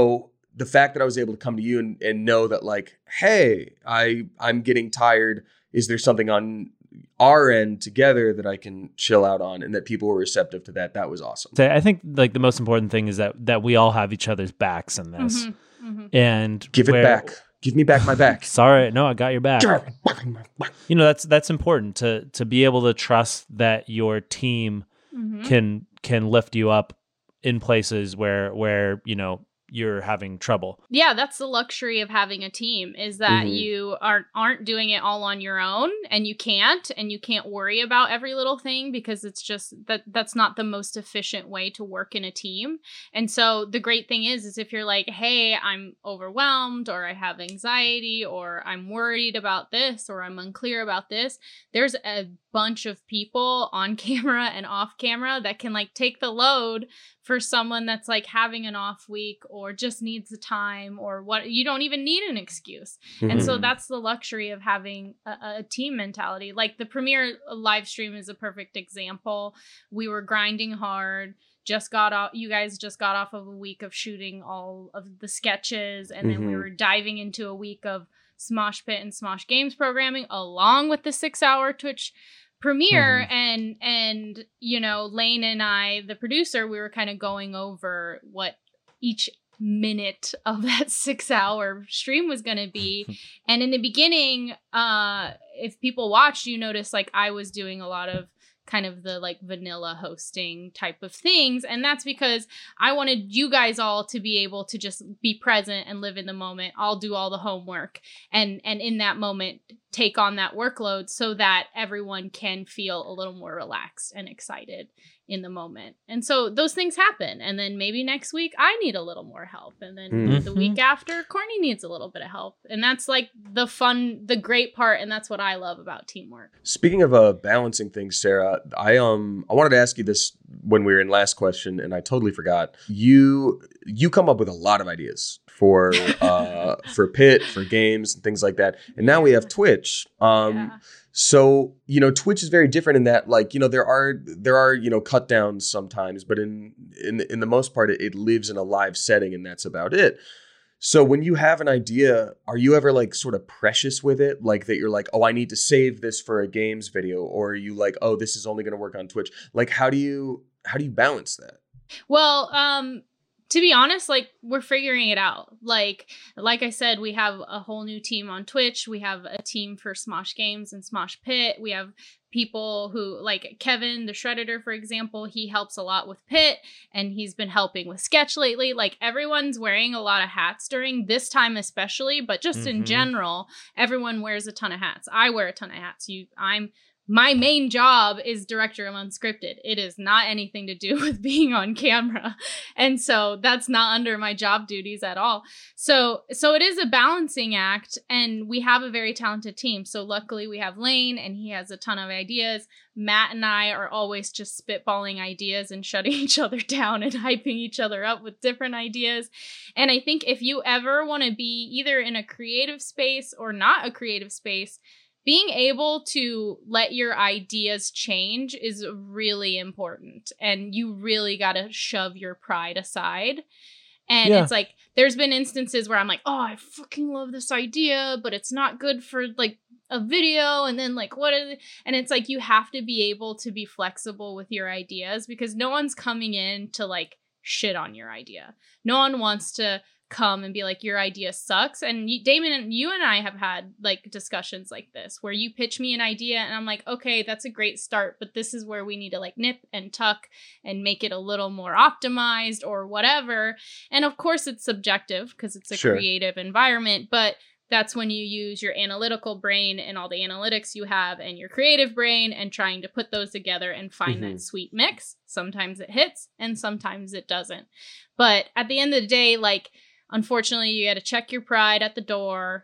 the fact that I was able to come to you and, and know that like, hey, I I'm getting tired. Is there something on our end together that I can chill out on, and that people were receptive to that? That was awesome. So I think like the most important thing is that that we all have each other's backs in this, Mm-hmm, mm-hmm. and Give it where- back. Give me back my back. Sorry, no, I got your back. Give me back my back. You know, that's that's important to to be able to trust that your team Mm-hmm. can can lift you up in places where where you know you're having trouble. Yeah, that's the luxury of having a team, is that Mhm. you aren't aren't doing it all on your own, and you can't and you can't worry about every little thing, because it's just that that's not the most efficient way to work in a team. And so the great thing is is if you're like, "Hey, I'm overwhelmed, or I have anxiety, or I'm worried about this, or I'm unclear about this," there's a bunch of people on camera and off camera that can like take the load for someone that's like having an off week or just needs the time, or what. You don't even need an excuse. And so Mhm. that's the luxury of having a, a team mentality. Like the premiere live stream is a perfect example. We were grinding hard, just got off, you guys just got off of a week of shooting all of the sketches, and then we Mhm. were diving into a week of Smosh Pit and Smosh Games programming along with the six hour Twitch premiere. Mhm. and and you know, Lane and I, the producer, we were kind of going over what each minute of that six hour stream was going to be. And in the beginning, uh if people watched, you notice like I was doing a lot of kind of the like vanilla hosting type of things, and that's because I wanted you guys all to be able to just be present and live in the moment. I'll do all the homework, and and in that moment take on that workload, so that everyone can feel a little more relaxed and excited in the moment. And so those things happen, and then maybe next week I need a little more help, and then Mhm. the week after Courtney needs a little bit of help. And that's like the fun, the great part, and that's what I love about teamwork. Speaking of uh, balancing things, Sarah, I um I wanted to ask you this when we were in last question, and I totally forgot. You you come up with a lot of ideas for uh for Pit, for games and things like that, and now we have Twitch. Um, Yeah. So, you know, Twitch is very different in that, like, you know, there are there are you know cut downs sometimes, but in in in the most part, it, it lives in a live setting, and that's about it. So when you have an idea, are you ever like sort of precious with it? Like that you're like, oh, I need to save this for a games video, or are you like, oh, this is only going to work on Twitch? Like, how do you how do you balance that? Well, um, to be honest, like we're figuring it out. Like, like I said, we have a whole new team on Twitch. We have a team for Smosh Games and Smosh Pit. We have people who, like Kevin, the Shredditor, for example, he helps a lot with Pit, and he's been helping with Sketch lately. Like everyone's wearing a lot of hats during this time, especially, but just in Mhm. general, everyone wears a ton of hats. I wear a ton of hats. You, I'm. My main job is director of Unscripted. It is not anything to do with being on camera. And so that's not under my job duties at all. So so it is a balancing act, and we have a very talented team. So luckily we have Lane, and he has a ton of ideas. Matt and I are always just spitballing ideas and shutting each other down and hyping each other up with different ideas. And I think if you ever want to be either in a creative space or not a creative space, being able to let your ideas change is really important, and you really got to shove your pride aside. And Yeah. it's like, there's been instances where I'm like, oh, I fucking love this idea, but it's not good for like a video. And then like, what is it? And it's like, you have to be able to be flexible with your ideas, because no one's coming in to like shit on your idea. No one wants to come and be like, your idea sucks. And you, Damon, and you and I have had like discussions like this where you pitch me an idea and I'm like, okay, that's a great start, but this is where we need to like nip and tuck and make it a little more optimized or whatever. And of course it's subjective because it's a Sure. creative environment, but that's when you use your analytical brain and all the analytics you have and your creative brain and trying to put those together and find Mhm. that sweet mix. Sometimes it hits and sometimes it doesn't. But at the end of the day, like, unfortunately, you got to check your pride at the door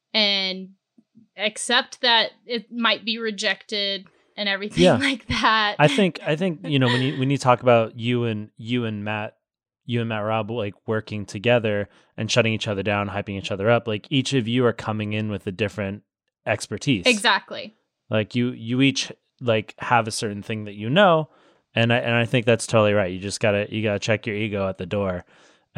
and accept that it might be rejected and everything Yeah. like that. I think I think you know when you when you talk about you and you and Matt you and Matt Rob like working together and shutting each other down, hyping each other up, like each of you are coming in with a different expertise. Exactly. Like you you each like have a certain thing that you know, and I and I think that's totally right. You just gotta you gotta check your ego at the door.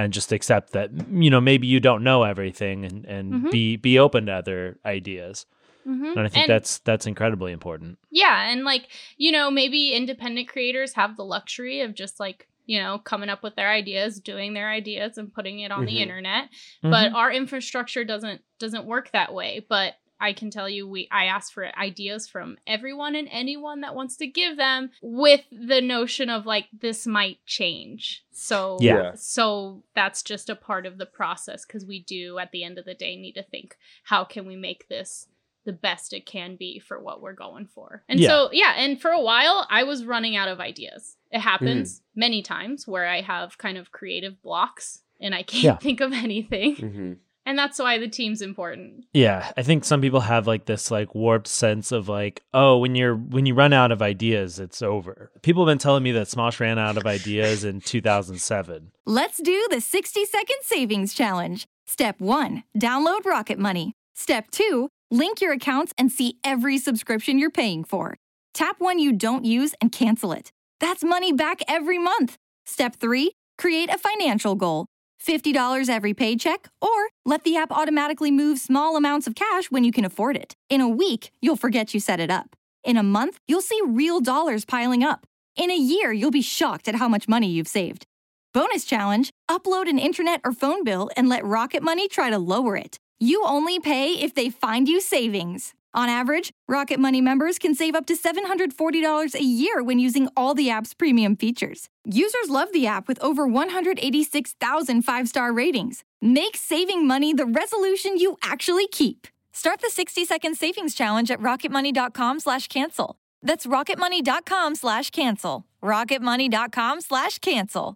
and just accept that, you know, maybe you don't know everything, and, and mm-hmm. be, be open to other ideas. Mm-hmm. And I think and, that's that's incredibly important. Yeah. And like, you know, maybe independent creators have the luxury of just like, you know, coming up with their ideas, doing their ideas and putting it on mm-hmm. the internet. Mm-hmm. But our infrastructure doesn't doesn't work that way. But I can tell you, we I ask for ideas from everyone and anyone that wants to give them, with the notion of like, this might change. So yeah. So that's just a part of the process, because we do at the end of the day need to think, how can we make this the best it can be for what we're going for? And yeah. so, yeah. And for a while I was running out of ideas. It happens mm. many times where I have kind of creative blocks and I can't yeah. think of anything. Mm-hmm. And that's why the team's important. Yeah. I think some people have like this like warped sense of like, oh, when you're, when you run out of ideas, it's over. People have been telling me that Smosh ran out of ideas in two thousand seven. Let's do the sixty second savings challenge. Step one, download Rocket Money. Step two, link your accounts and see every subscription you're paying for. Tap one you don't use and cancel it. That's money back every month. Step three, create a financial goal. fifty dollars every paycheck, or let the app automatically move small amounts of cash when you can afford it. In a week, you'll forget you set it up. In a month, you'll see real dollars piling up. In a year, you'll be shocked at how much money you've saved. Bonus challenge, upload an internet or phone bill and let Rocket Money try to lower it. You only pay if they find you savings. On average, Rocket Money members can save up to seven hundred forty dollars a year when using all the app's premium features. Users love the app with over one hundred eighty-six thousand five-star ratings. Make saving money the resolution you actually keep. Start the sixty second savings challenge at rocketmoney.com slash cancel. That's rocketmoney.com slash cancel. rocketmoney.com slash cancel.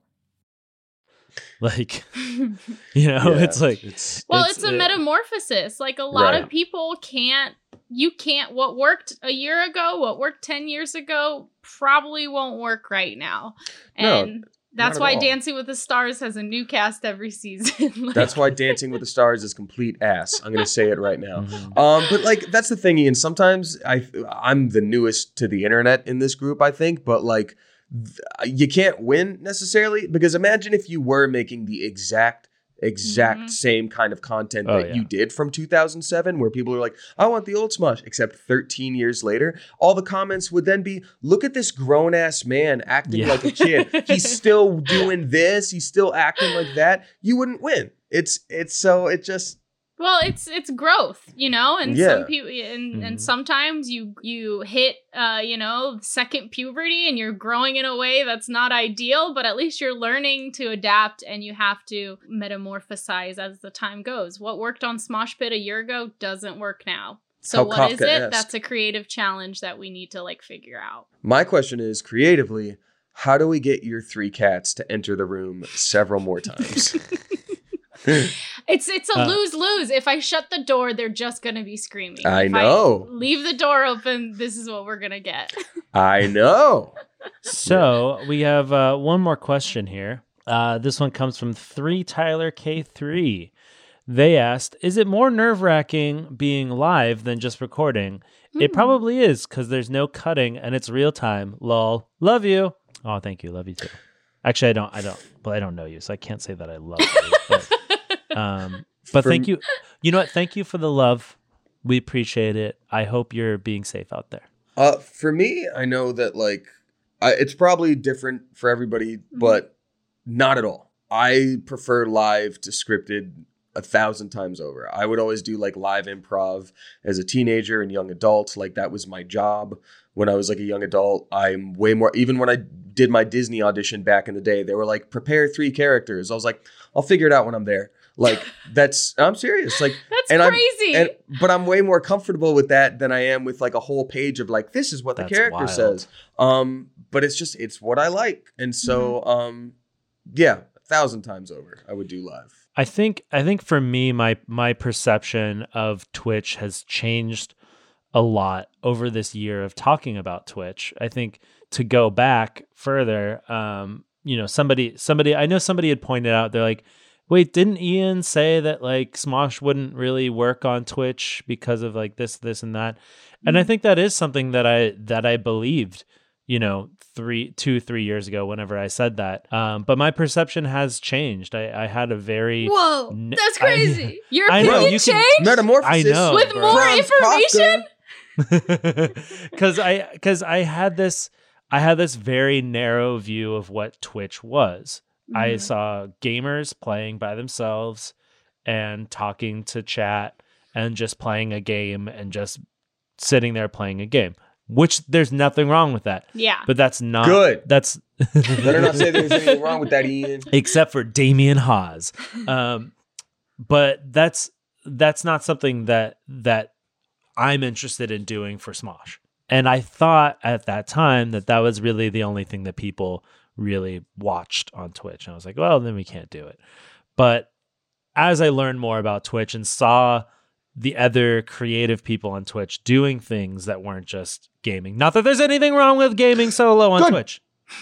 Like, you know, yeah, it's like, it's, well, it's, it's a uh, metamorphosis. Like a lot right. of people can't, you can't, what worked a year ago, what worked ten years ago, probably won't work right now. And no, that's why all. Dancing with the Stars has a new cast every season. Like, that's why Dancing with the Stars is complete ass. I'm going to say it right now. Mm-hmm. Um, but like, that's the thing, Ian, sometimes I, I'm the newest to the internet in this group, I think, but like, you can't win necessarily, because imagine if you were making the exact exact mm-hmm. same kind of content oh, that yeah. you did from two thousand seven, where people are like, I want the old Smosh, except thirteen years later, all the comments would then be, look at this grown-ass man acting yeah. like a kid. He's still doing this. He's still acting like that. You wouldn't win. It's it's so it just Well, it's it's growth, you know, and yeah. some people, and, mm-hmm. and sometimes you you hit, uh, you know, second puberty, and you're growing in a way that's not ideal, but at least you're learning to adapt, and you have to metamorphosize as the time goes. What worked on Smosh Pit a year ago doesn't work now. So How what is it? Kafkaesque. That's a creative challenge that we need to like figure out. My question is, creatively, how do we get your three cats to enter the room several more times? It's it's a Uh, lose-lose. If I shut the door, they're just going to be screaming. I if know. I leave the door open, this is what we're going to get. I know. So we have uh, one more question here. Uh, this one comes from three Tyler K three. They asked, is it more nerve-wracking being live than just recording? Mm. It probably is, because there's no cutting and it's real time. Lol. Love you. Oh, thank you. Love you too. Actually, I don't. I don't. But I don't know you, so I can't say that I love you. But, um, but For thank you. You know what? Thank you for the love. We appreciate it. I hope you're being safe out there. Uh, for me, I know that like I, it's probably different for everybody, but not at all. I prefer live to scripted a thousand times over. I would always do like live improv as a teenager and young adult. Like that was my job when I was like a young adult. I'm way more, even when I did my Disney audition back in the day, they were like, prepare three characters. I was like, I'll figure it out when I'm there. Like that's, I'm serious. Like that's and crazy. I'm, and, but I'm way more comfortable with that than I am with like a whole page of like, this is what That's the character wild. says. Um, but it's just, it's what I like. And so, mm-hmm. um, yeah, a thousand times over, I would do live. I think I think for me, my my perception of Twitch has changed a lot over this year of talking about Twitch. I think to go back further, um, you know, somebody somebody I know somebody had pointed out, they're like, wait, didn't Ian say that like Smosh wouldn't really work on Twitch because of like this, this, and that? And I think that is something that I that I believed you know, three, two, three years ago, whenever I said that. Um, but my perception has changed. I, I had a very Whoa, n- that's crazy. I, Your I know, opinion you can- changed Metamorphosis. I know. with bro. more Franz information. Kafka. Because I, because I had this, I had this very narrow view of what Twitch was. I Mhm. saw gamers playing by themselves and talking to chat and just playing a game and just sitting there playing a game, which there's nothing wrong with that. Yeah. But that's not Good. That's Better not say there's anything wrong with that, Ian. except for Damian Haas. Um, but that's that's not something that that I'm interested in doing for Smosh. And I thought at that time that that was really the only thing that people really watched on Twitch. And I was like, well, then we can't do it. But as I learned more about Twitch and saw the other creative people on Twitch doing things that weren't just gaming, not that there's anything wrong with gaming solo on Good. Twitch.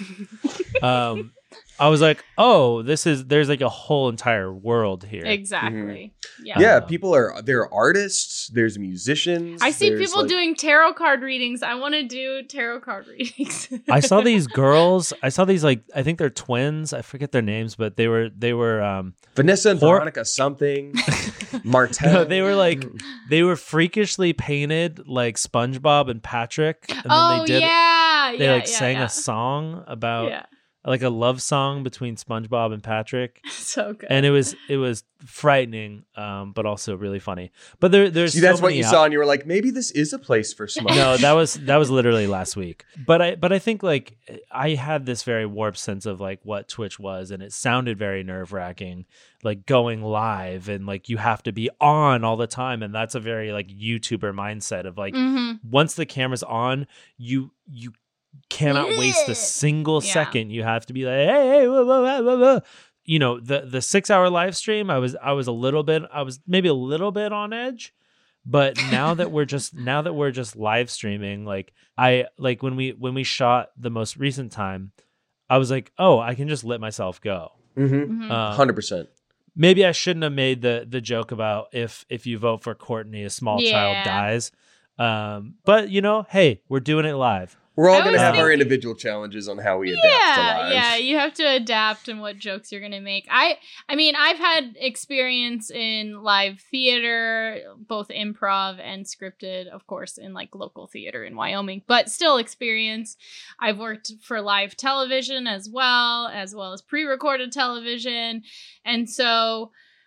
um, I was like, oh, this is, there's like a whole entire world here. Exactly. Yeah. Yeah, Um, people are, there are artists, there's musicians. I see there's, people like- doing tarot card readings. I want to do tarot card readings. I saw these girls, I saw these like, I think they're twins. I forget their names, but they were, they were, um, Vanessa and Hor- Veronica something. Martel. no, they were like, they were freakishly painted like SpongeBob and Patrick. And then oh they did, yeah, they yeah, like yeah, sang yeah. a song about Yeah, like a love song between SpongeBob and Patrick. so good. And it was it was frightening, um, but also really funny. But there there's See, that's so what many you out- saw, and you were like, maybe this is a place for smoke. No, that was that was literally last week. But I but I think like I had this very warped sense of like what Twitch was, and it sounded very nerve wracking, like going live and like you have to be on all the time, and that's a very like YouTuber mindset of like Mhm. once the camera's on, you you cannot waste a single Yeah. second. You have to be like, hey, hey, whoa, whoa, whoa, whoa, whoa. You know, the the six hour live stream, I was I was a little bit, I was maybe a little bit on edge. But now that we're just now that we're just live streaming, like I like when we when we shot the most recent time, I was like, oh, I can just let myself go. Mm-hmm. Mhm. Um, Hundred percent. maybe I shouldn't have made the the joke about if if you vote for Courtney, a small Yeah. child dies. Um, but you know, hey, we're doing it live. We're all I going to was have our thinking- individual challenges on how we adapt to yeah, live. yeah, you have to adapt and what jokes you're gonna make. I, I mean, I've had experience in live theater, both improv and scripted, of course, in like local theater in Wyoming, but still experience. I've worked for live television as well, as well as pre-recorded television, and so,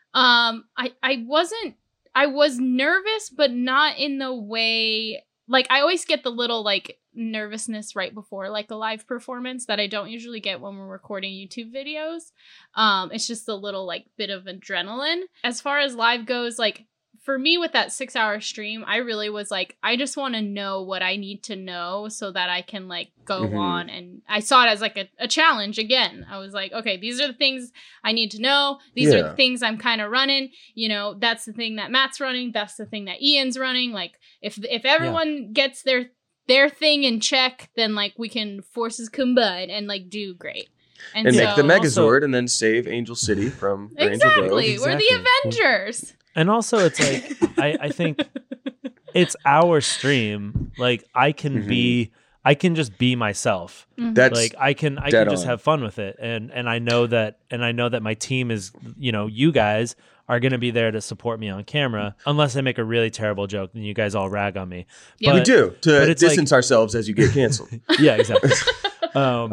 um, I, I wasn't, I was nervous, but not in the way. Like, I always get the little, like, nervousness right before, like, a live performance that I don't usually get when we're recording YouTube videos. Um, it's just a little, like, bit of adrenaline. As far as live goes, like, for me with that six-hour stream, I really was like, I just want to know what I need to know so that I can, like, go Mhm. on. And I saw it as, like, a, a challenge again. I was like, okay, these are the things I need to know. These are Yeah. the things I'm kind of running. You know, that's the thing that Matt's running. That's the thing that Ian's running. Like, if if everyone gets their their thing in check, then, like, we can forces combine and, like, do great. And so, make the Megazord Also- and then save Angel City from or Angel Exactly. Grove. We're the Exactly. Avengers. And also, it's like I, I think it's our stream. Like I can Mhm. be, I can just be myself. That's Like I can, I dead can just on. have fun with it. And and I know that, and I know that my team is, you know, you guys are going to be there to support me on camera. Unless I make a really terrible joke, then you guys all rag on me. Yeah. we But- do but to it's like- distance ourselves as you get canceled. Yeah, exactly. um,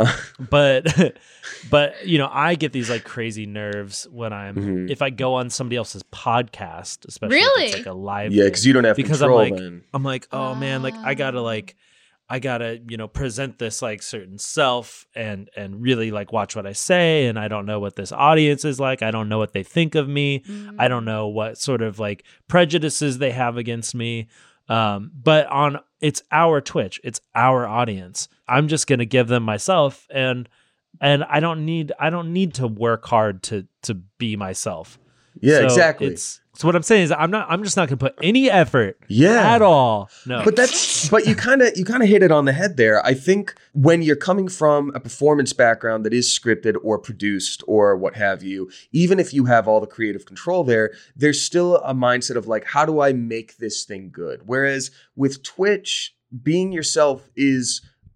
but but you know, I get these like crazy nerves when I'm Mhm. if I go on somebody else's podcast, especially if Really? it's like a live Yeah, thing. because you don't have Because I'm control like- then. I'm like, oh man, like I gotta Ah. like I gotta, you know, present this like certain self and and really like watch what I say. And I don't know what this audience is like. I don't know what they think of me. Mm-hmm. I don't know what sort of like prejudices they have against me. Um, but on it's our Twitch, it's our audience. I'm just gonna give them myself, and and I don't need I don't need to work hard to to be myself. Yeah, So exactly. It's so what I'm saying is I'm not I'm just not gonna put any effort Yeah. at all. No, But that's but you kind of you kind of hit it on the head there. I think when you're coming from a performance background that is scripted or produced or what have you, even if you have all the creative control there, there's still a mindset of like, how do I make this thing good? Whereas with Twitch, being yourself is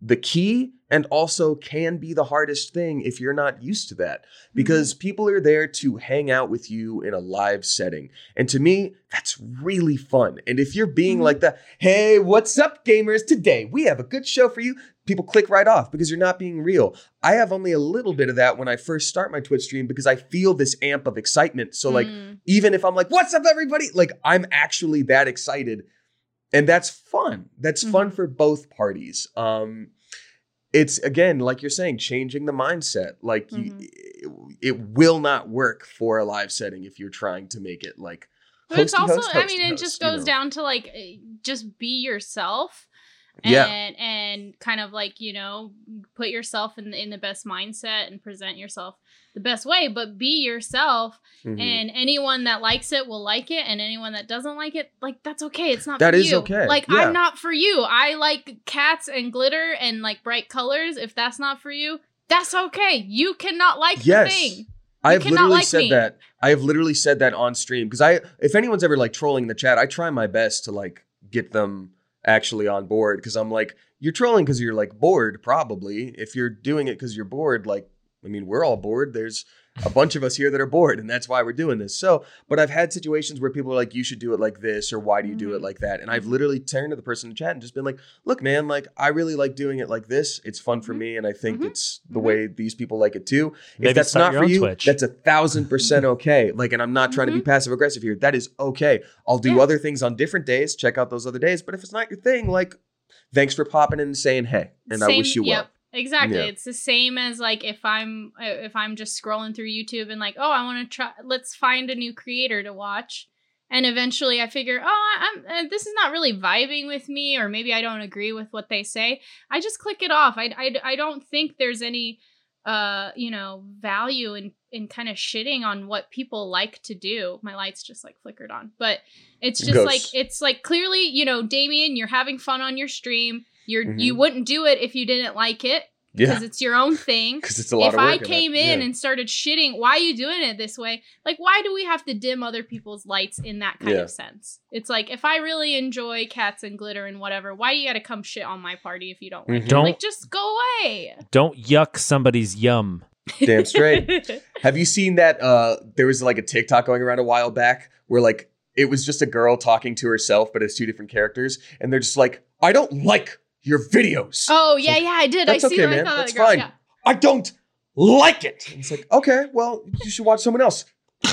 the key and also can be the hardest thing if you're not used to that, because mm-hmm. people are there to hang out with you in a live setting. And to me, that's really fun. And if you're being mm-hmm. like the, hey, what's up, gamers? Today we have a good show for you. People click right off because you're not being real. I have only a little bit of that when I first start my Twitch stream because I feel this amp of excitement. So like, mm. even if I'm like, what's up, everybody? Like, I'm actually that excited. And that's fun. That's mm-hmm. fun for both parties. Um, It's, again, like you're saying, changing the mindset. Like, mm-hmm. you, it, it will not work for a live setting if you're trying to make it like. But it's also, host, I mean, it host, just goes know? down to like, just be yourself. And, yeah. and kind of like, you know, put yourself in the, in the best mindset and present yourself the best way, but be yourself. Mm-hmm. And anyone that likes it will like it. And anyone that doesn't like it, like, that's okay. It's not that for is you. Okay. Like, yeah. I'm not for you. I like cats and glitter and like bright colors. If that's not for you, that's okay. You cannot like yes. the thing. I have literally like said me. that. I have literally said that on stream because I, if anyone's ever like trolling in the chat, I try my best to like get them actually on board because I'm like, you're trolling because you're like bored, probably. If you're doing it because you're bored, like, I mean, we're all bored. There's a bunch of us here that are bored, and that's why we're doing this. So, but I've had situations where people are like, you should do it like this, or why do you do it like that? And I've literally turned to the person in chat and just been like, look, man, like, I really like doing it like this. It's fun for me, and I think mm-hmm. it's the mm-hmm. way these people like it too. Maybe if that's not for you, Twitch. that's a thousand percent okay. Like, and I'm not trying mm-hmm. to be passive aggressive here. That is okay. I'll do yeah. other things on different days. Check out those other days. But if it's not your thing, like, thanks for popping in and saying hey, and Same, I wish you yep. well. Exactly. Yeah. It's the same as like if I'm if I'm just scrolling through YouTube and like, oh, I want to try, let's find a new creator to watch. And eventually I figure, oh, I'm uh, this is not really vibing with me, or maybe I don't agree with what they say. I just click it off. I, I, I don't think there's any, uh, you know, value in, in kind of shitting on what people like to do. My light's just like flickered on, but it's just Ghost. like, it's like clearly, you know, Damien, you're having fun on your stream. You're, mm-hmm. you wouldn't do it if you didn't like it. Yeah. Because it's your own thing. Because it's a lot if of work. If I came in, in yeah. and started shitting, why are you doing it this way? Like, why do we have to dim other people's lights in that kind yeah. of sense? It's like, if I really enjoy cats and glitter and whatever, why do you got to come shit on my party if you don't like mm-hmm. it? Don't, like, just go away. Don't yuck somebody's yum. Damn straight. Have you seen that? Uh, there was like a TikTok going around a while back where like it was just a girl talking to herself, but it's two different characters. And they're just like, I don't like your videos. Oh, yeah, like, yeah, I did. That's I see okay, that. man. I That's that girl, fine. Yeah. I don't like it. And it's like, okay, well, you should watch someone else.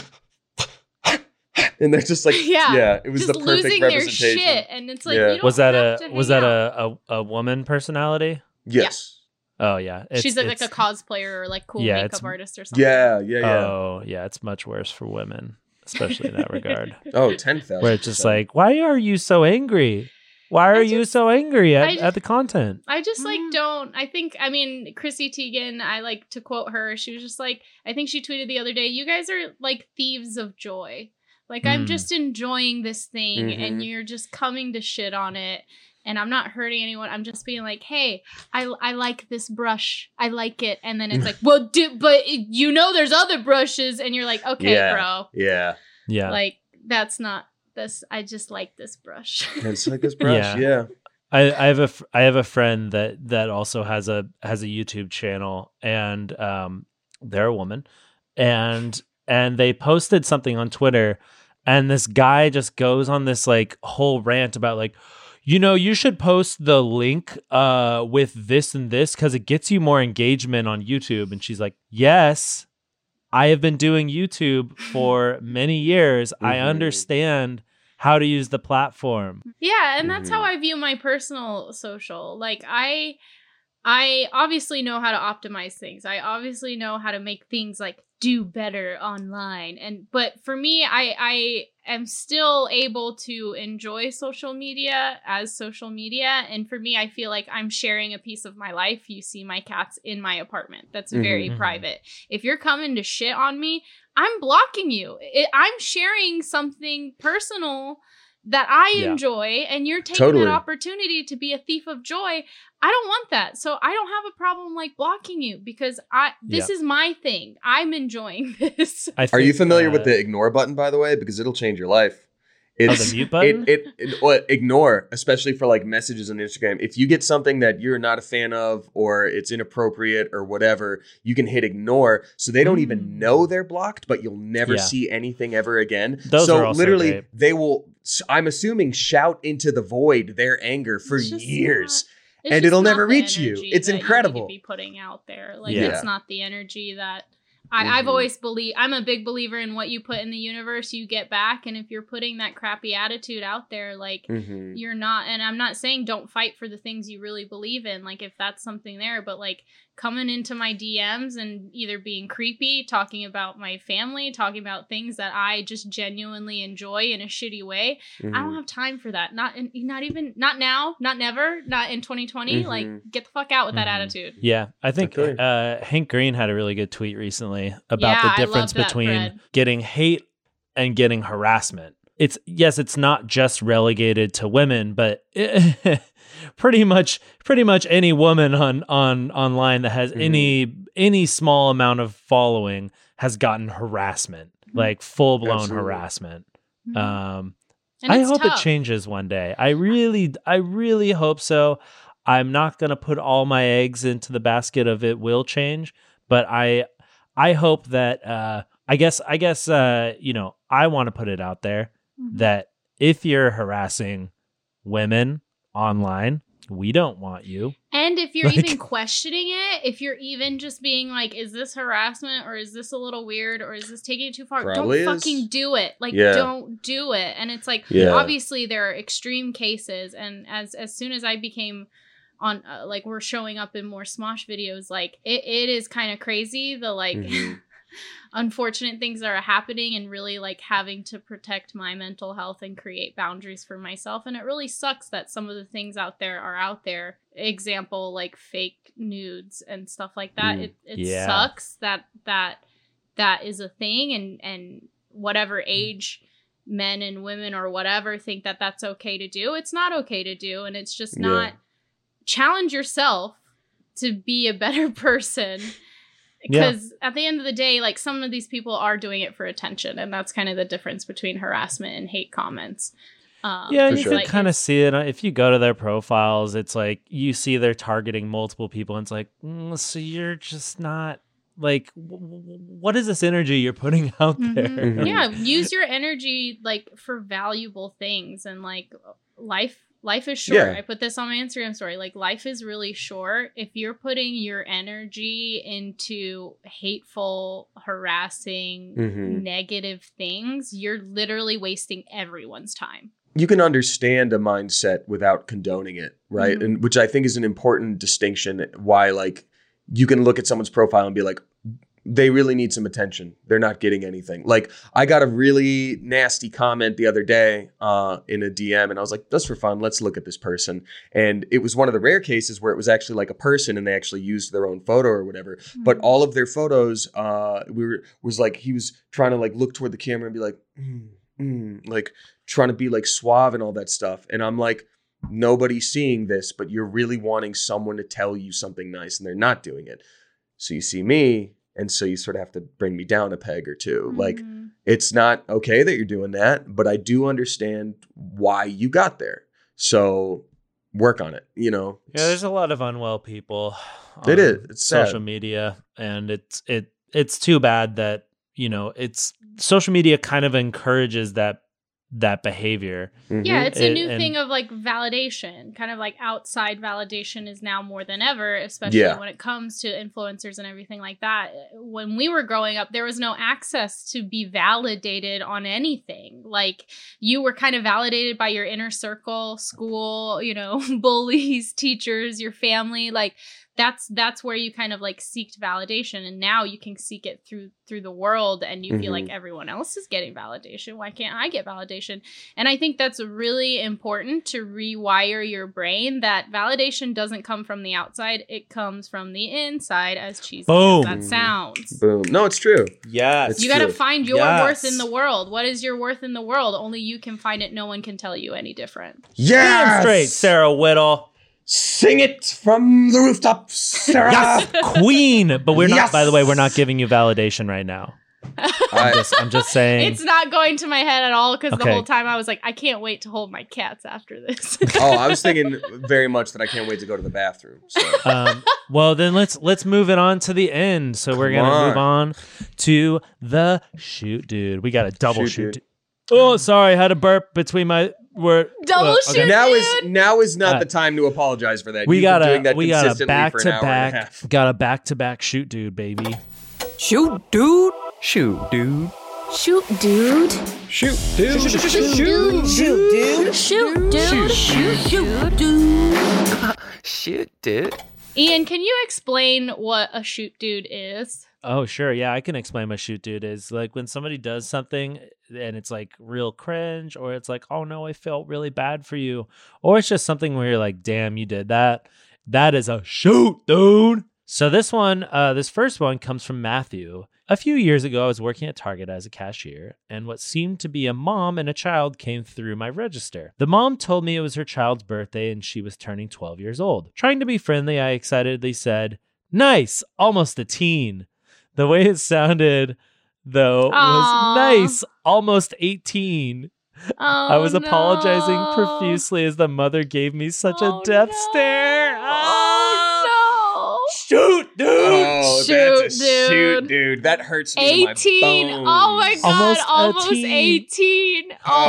And they're just like, yeah, yeah it was just the perfect losing representation. Their shit. And it's like, yeah. you don't was that have a to was hang that out. a, a a woman personality? Yes. Oh yeah, it's, she's like, it's, like a cosplayer or like cool yeah, makeup it's- artist or something. Yeah, yeah, yeah. Oh yeah, it's much worse for women, especially in that regard. Oh, ten thousand. Where it's just like, why are you so angry? Why are I you just- so angry at, I just- at the content? I just like Mm. don't. I think I mean Chrissy Teigen. I like to quote her. She was just like, I think she tweeted the other day, "You guys are like thieves of joy. Like I'm Mm. just enjoying this thing, Mhm. and you're just coming to shit on it. And I'm not hurting anyone. I'm just being like, hey, I I like this brush. I like it. And then it's like, well, do, but it, you know, there's other brushes, and you're like, okay, yeah, bro, yeah, Yeah, like that's not this. I just like this brush. it's like this brush. Yeah. Yeah. I, I have a fr- I have a friend that that also has a has a YouTube channel, and um, they're a woman, and and they posted something on Twitter, and this guy just goes on this like whole rant about like, you know, you should post the link uh with this and this because it gets you more engagement on YouTube. And she's like, yes, I have been doing YouTube for many years. Mm-hmm. I understand how to use the platform. Yeah, and that's Mhm. how I view my personal social. Like I I obviously know how to optimize things. I obviously know how to make things like do better online. And but for me, I I am still able to enjoy social media as social media. And for me, I feel like I'm sharing a piece of my life. You see my cats in my apartment. That's very Mhm. private. If you're coming to shit on me, I'm blocking you. It, I'm sharing something personal that I Yeah. enjoy, and you're taking Totally. that opportunity to be a thief of joy. I don't want that. So I don't have a problem like blocking you because I this Yeah. is my thing. I'm enjoying this. I Are you think, familiar uh, with the ignore button, by the way? Because it'll change your life. It's, the mute button? It, it, it well, ignore, especially for like messages on Instagram. If you get something that you're not a fan of or it's inappropriate or whatever, you can hit ignore. So they don't mm. even know they're blocked, but you'll never yeah. see anything ever again. Those so are also literally great. They will, I'm assuming, shout into the void their anger for years. Not, and it'll never reach you. It's incredible. You need to be putting out there. Like yeah. it's not the energy that I, mm-hmm. I've always believed. I'm a big believer in what you put in the universe, you get back. And if you're putting that crappy attitude out there, like mm-hmm. you're not, and I'm not saying don't fight for the things you really believe in. Like if that's something there, but like coming into my D Ms and either being creepy, talking about my family, talking about things that I just genuinely enjoy in a shitty way. Mm-hmm. I don't have time for that. Not, in, not even, not now, not never, not in twenty twenty. Mm-hmm. Like get the fuck out with mm-hmm. that attitude. Yeah. I think uh, Hank Green had a really good tweet recently about yeah, the difference between thread. getting hate and getting harassment. It's yes, it's not just relegated to women, but it, pretty much pretty much any woman on on online that has mm-hmm. any any small amount of following has gotten harassment, mm-hmm. like full-blown harassment. Mm-hmm. Um I hope tough. it changes one day. I really I really hope so. I'm not going to put all my eggs into the basket of it will change, but I I hope that uh I guess I guess uh you know, I want to put it out there mm-hmm. that if you're harassing women online, we don't want you. And if you're like, even questioning it, if you're even just being like, is this harassment or is this a little weird or is this taking it too far? Don't is. fucking do it. Like, yeah. don't do it. And it's like, yeah. obviously there are extreme cases. And as as soon as I became on, uh, like, we're showing up in more Smosh videos, like, it, it is kind of crazy. The, like, mm-hmm. unfortunate things that are happening and really like having to protect my mental health and create boundaries for myself. And it really sucks that some of the things out there are out there. Example, like fake nudes and stuff like that. Mm, it it yeah. sucks that that that is a thing. And, and whatever age men and women or whatever think that that's okay to do, it's not okay to do. And it's just not. Yeah. Challenge yourself to be a better person. Because yeah. at the end of the day, like some of these people are doing it for attention. And that's kind of the difference between harassment and hate comments. Um, yeah, and you sure. can kind of see it. If you go to their profiles, it's like you see they're targeting multiple people. And it's like, mm, so you're just not like, w- w- what is this energy you're putting out mm-hmm. there? Mm-hmm. Yeah, use your energy like for valuable things and like life. Life is short. Yeah. I put this on my Instagram story. Like, life is really short. If you're putting your energy into hateful, harassing, mm-hmm. negative things, you're literally wasting everyone's time. You can understand a mindset without condoning it, right? Mm-hmm. And which I think is an important distinction. Why, like, you can look at someone's profile and be like, they really need some attention. They're not getting anything. Like, I got a really nasty comment the other day uh, in a D M, and I was like, just for fun, let's look at this person. And it was one of the rare cases where it was actually like a person and they actually used their own photo or whatever. Mm-hmm. But all of their photos, uh, we were was like, he was trying to like look toward the camera and be like, mm, mm, like trying to be like suave and all that stuff. And I'm like, nobody's seeing this, but you're really wanting someone to tell you something nice and they're not doing it. So you see me, and so you sort of have to bring me down a peg or two. Mm-hmm. Like, it's not okay that you're doing that, but I do understand why you got there. So work on it, you know? Yeah, there's a lot of unwell people on it is. It's social sad. media. And it's it it's too bad that, you know, it's social media kind of encourages that that behavior. Mm-hmm. Yeah, it's a new it, thing of like validation, kind of like outside validation is now more than ever, especially yeah. when it comes to influencers and everything like that. When we were growing up, there was no access to be validated on anything. Like, you were kind of validated by your inner circle, school, you know, bullies, teachers, your family. Like, that's that's where you kind of like seeked validation, and now you can seek it through through the world, and you mm-hmm. feel like everyone else is getting validation. Why can't I get validation? And I think that's really important to rewire your brain that validation doesn't come from the outside, it comes from the inside, as cheesy Boom. as that sounds. Boom. No, it's true. Yeah, it's you got to find your yes. worth in the world. What is your worth in the world? Only you can find it. No one can tell you any different. Yes! Damn straight, Sarah Whittle. Sing it from the rooftops, Sarah. Yes, queen. But we're not, yes. by the way, we're not giving you validation right now. I'm just, I'm just saying. It's not going to my head at all because Okay. the whole time I was like, I can't wait to hold my cats after this. Oh, I was thinking very much that I can't wait to go to the bathroom. So. um, well, then let's let's move it on to the end. So we're Come gonna on. move on to the shoot, dude. We got a double Shoot, shoot. dude. dude. Oh, sorry, I had a burp between my word. Double uh, shoot. Now Dude. is now is not Uh, the time to apologize for that. We You've got been doing a that we got a consistently back for an to hour and a back half. got a back to back shoot, dude, baby. Shoot, dude. Shoot, dude. Shoot, dude. Shoot, dude. Shoot, dude. Shoot, dude. Shoot, dude. Shoot, dude. Shit, dude. Ian, can you explain what a shoot dude is? Oh, sure. Yeah, I can explain my shoot, dude. Is like when somebody does something and it's like real cringe, or it's like, oh no, I felt really bad for you, or it's just something where you're like, damn, you did that. That is a shoot, dude. So this one, uh, this first one comes from Matthew. A few years ago, I was working at Target as a cashier, and what seemed to be a mom and a child came through my register. The mom told me it was her child's birthday and she was turning twelve years old. Trying to be friendly, I excitedly said, "Nice, almost a teen." The way it sounded, though, Aw. was nice, almost eighteen. Oh, I was apologizing no. profusely as the mother gave me such Oh, a death no. stare. Oh, Shoot, dude! Oh, Shoot, that's a shoot, dude. dude. That hurts no. me in my eighteen. bones. Oh my god, Almost a almost, teen. eighteen.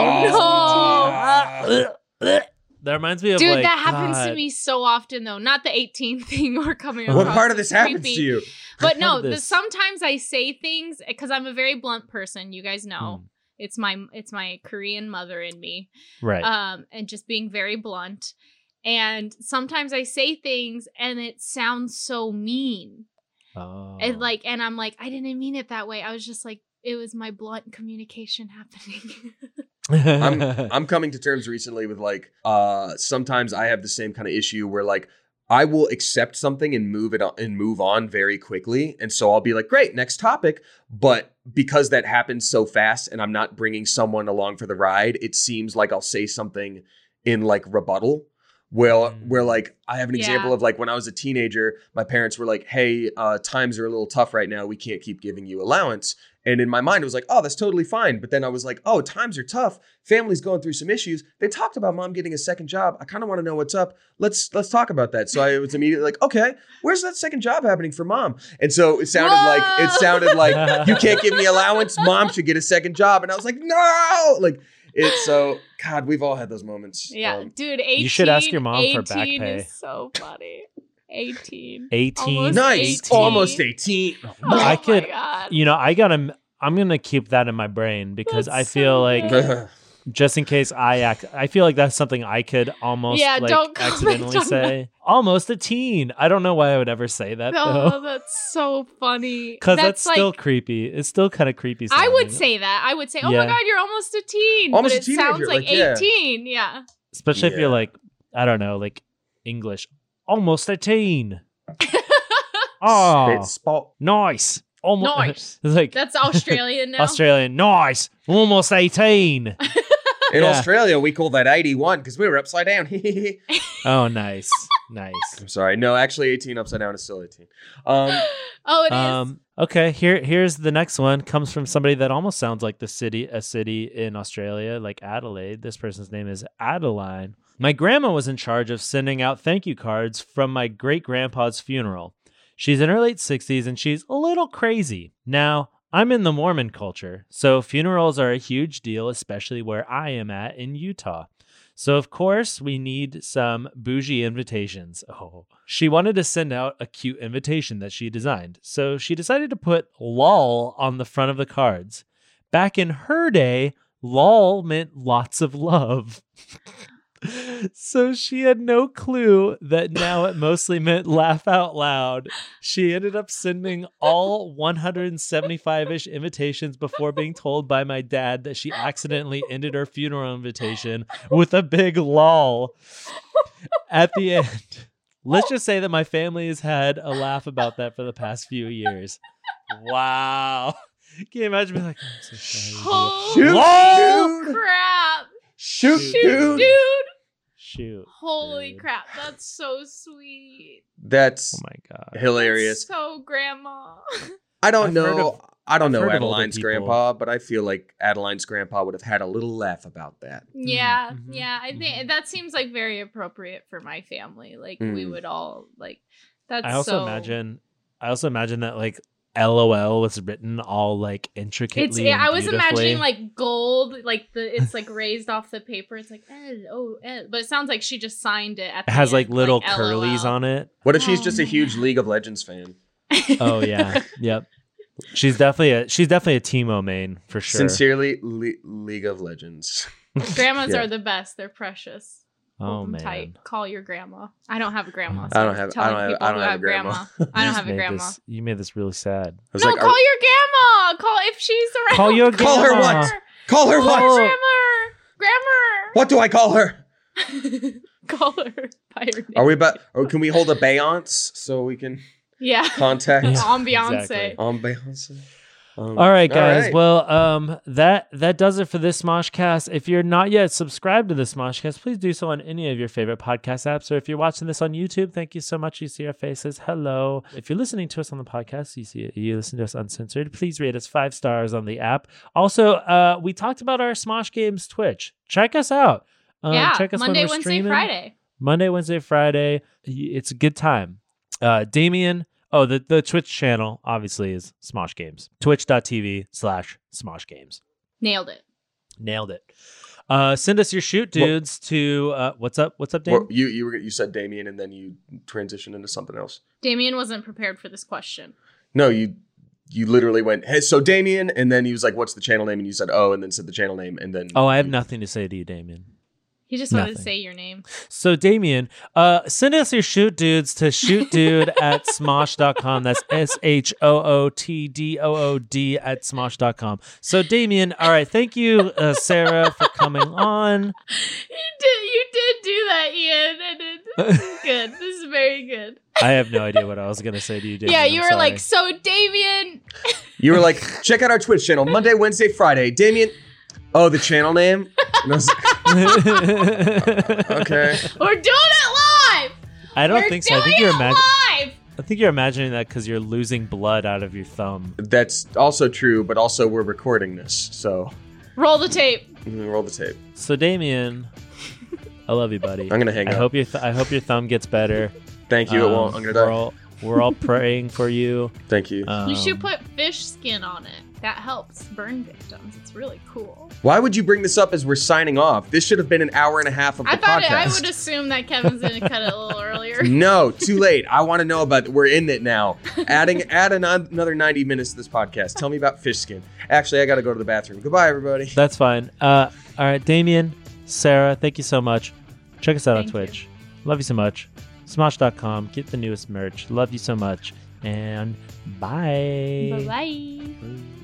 Oh, Oh, no. That reminds me of Dude, like, that happens God. to me so often though. Not the eighteen thing we're coming What What across part of as this happens creepy. to you? But I've no, had the, this. sometimes I say things because I'm a very blunt person. You guys know. Hmm. It's my it's my Korean mother in me. Right. Um, and just being very blunt. And sometimes I say things and it sounds so mean. oh. And like, and I'm like, I didn't mean it that way. I was just like, it was my blunt communication happening. I'm I'm coming to terms recently with like uh sometimes I have the same kind of issue where like I will accept something and move it on and move on very quickly. And so I'll be like, great, next topic. But because that happens so fast and I'm not bringing someone along for the ride, it seems like I'll say something in like rebuttal. Well, Mm. where like I have an example Yeah. of like when I was a teenager, my parents were like, hey, uh, times are a little tough right now. We can't keep giving you allowance. And in my mind, it was like, oh, that's totally fine. But then I was like, oh, times are tough. Family's going through some issues. They talked about mom getting a second job. I kind of want to know what's up. Let's let's talk about that. So I was immediately like, okay, where's that second job happening for mom? And so it sounded like it Whoa! sounded like you can't give me allowance. Mom should get a second job. And I was like, no, like it's so God. We've all had those moments. Yeah, Um, dude, eighteen. You should ask your mom for back eighteen pay. is so funny. eighteen. eighteen. Almost nice, eighteen. almost eighteen. Oh I my could- God. You know, I gotta. I'm gonna keep that in my brain because That's I feel so like good. just in case I act, I feel like that's something I could almost Yeah, like don't comment accidentally on say. Almost a teen. I don't know why I would ever say that Oh, though, that's so funny. because that's, like, still creepy. It's still kind of creepy. I would sounding. say that. I would say, oh Yeah. my God, you're almost a teen. Almost but a it sounds teenager, like like, yeah. eighteen. Yeah. especially if Yeah. you're like, I don't know, like English. Almost a teen. Oh, Spit spot. nice. Almost Nice. like That's Australian now. Australian. Nice. Almost eighteen. In Yeah. Australia, we call that eighty-one because we were upside down. Oh, nice. Nice. I'm sorry. No, actually, eighteen upside down is still eighteen. Um, Oh, it is. Um, okay, here here's the next one. Comes from somebody that almost sounds like the city, a city in Australia, like Adelaide. This person's name is Adeline. My grandma was in charge of sending out thank you cards from my great grandpa's funeral. She's in her late sixties and she's a little crazy. Now, I'm in the Mormon culture, so funerals are a huge deal, especially where I am at in Utah. So, of course, we need some bougie invitations. Oh, she wanted to send out a cute invitation that she designed. So she decided to put lol on the front of the cards. Back in her day, lol meant lots of love. So she had no clue that now it mostly meant laugh out loud. She ended up sending all one hundred seventy-five-ish invitations before being told by my dad that she accidentally ended her funeral invitation with a big lol. At the end, let's just say that my family has had a laugh about that for the past few years. Wow. Can you imagine being like, oh, I'm so sorry. Holy Shoot, dude. crap. Shoot, Shoot, dude. dude. Shoot. Holy dude. crap. That's so sweet. That's Oh my God. hilarious. That's so grandma. I don't I've heard know. of- I don't know Heard of older Adeline's people. grandpa, but I feel like Adeline's grandpa would have had a little laugh about that. Yeah, Mhm. yeah. I think that seems like very appropriate for my family. Like we Mm. would all like. That's I also so... imagine. I also imagine that like LOL was written all like intricately. It's. Yeah, and I was beautifully. imagining like gold, like the it's like raised off the paper. It's like L O L, but it sounds like she just signed it. At It the has like end, little like, curlies LOL. on it. What if she's Oh, just a man. huge League of Legends fan? Oh yeah, yep. She's definitely a she's definitely a Teemo main for sure. Sincerely, Le- League of Legends. Grandmas Yeah. are the best. They're precious. Oh Hold 'em man, tight. Call your grandma. I don't have a grandma. I So don't I'm have- I telling don't have- people I don't who have a grandma. I You don't just have a made grandma. this- you made this really sad. I was No, like, call are- your grandma. Call if she's around. Call your Call her grandma. what? Call her Call what? her grandma. Grandma. What do I call her? Call her by her name. Are we about? Or can we hold a Beyonce so we can Yeah. contact Yeah. On Beyonce. Exactly. on Beyonce? Um, All right, guys. right. Well, um, that that does it for this Smoshcast. If you're not yet subscribed to the Smoshcast, please do so on any of your favorite podcast apps. Or if you're watching this on YouTube, thank you so much. You see our faces. Hello. If you're listening to us on the podcast, you see you listen to us uncensored. Please rate us five stars on the app. Also, uh, we talked about our Smosh Games Twitch. Check us out. Um, yeah. check us Monday, when we're Wednesday, streaming. Friday. Monday, Wednesday, Friday. It's a good time. Uh, Damien. Oh, the, the Twitch channel obviously is Smosh Games. Twitch.tv slash Smosh Games. Nailed it. Nailed it. Uh, send us your shoot dudes to uh, what's up? What's up, Damien? Well, you you were you said Damien and then you transitioned into something else. Damien wasn't prepared for this question. No, you you literally went, hey, so Damien, and then he was like, what's the channel name? And you said, oh, and then said the channel name, and then Oh, I have nothing to say to you, Damien. He just wanted Nothing. to say your name. So, Damien, uh, send us your shoot dudes to shootdude at smosh dot com. That's S H O O T D O O D at smosh dot com. So, Damien, all right. Thank you, uh, Sarah, for coming on. You did. You did do that, Ian. And it, this is good. This is very good. I have no idea what I was going to say to you, Damien. yeah, you I'm were sorry. like, so Damien. you were like, check out our Twitch channel, Monday, Wednesday, Friday. Damien, oh, the channel name? And I was like, okay. We're doing it live. I don't We're think so. I doing think you're it imagining. live. I think you're imagining that because you're losing blood out of your thumb. That's also true, but also we're recording this, so Roll the tape. mm, roll the tape. So, Damien, I love you, buddy. I'm gonna hang I up. hope your th- I hope your thumb gets better. Thank you. it Um, won't. I'm gonna we're die. all we're all praying for you. Thank you. Um, You should put fish skin on it. That helps burn victims. It's really cool. Why would you bring this up as we're signing off? This should have been an hour and a half of the I thought it, I podcast. would assume that Kevin's gonna cut it a little earlier. No, too late. I want to know about it. We're in it now. Adding add an, another ninety minutes to this podcast. Tell me about fish skin. Actually, I got to go to the bathroom. Goodbye, everybody. That's fine. Uh, all right, Damien, Sarah, thank you so much. Check us out Thank on Twitch. Love you so much. Smosh dot com. Get the newest merch. Love you so much. And bye. Bye bye. Bye.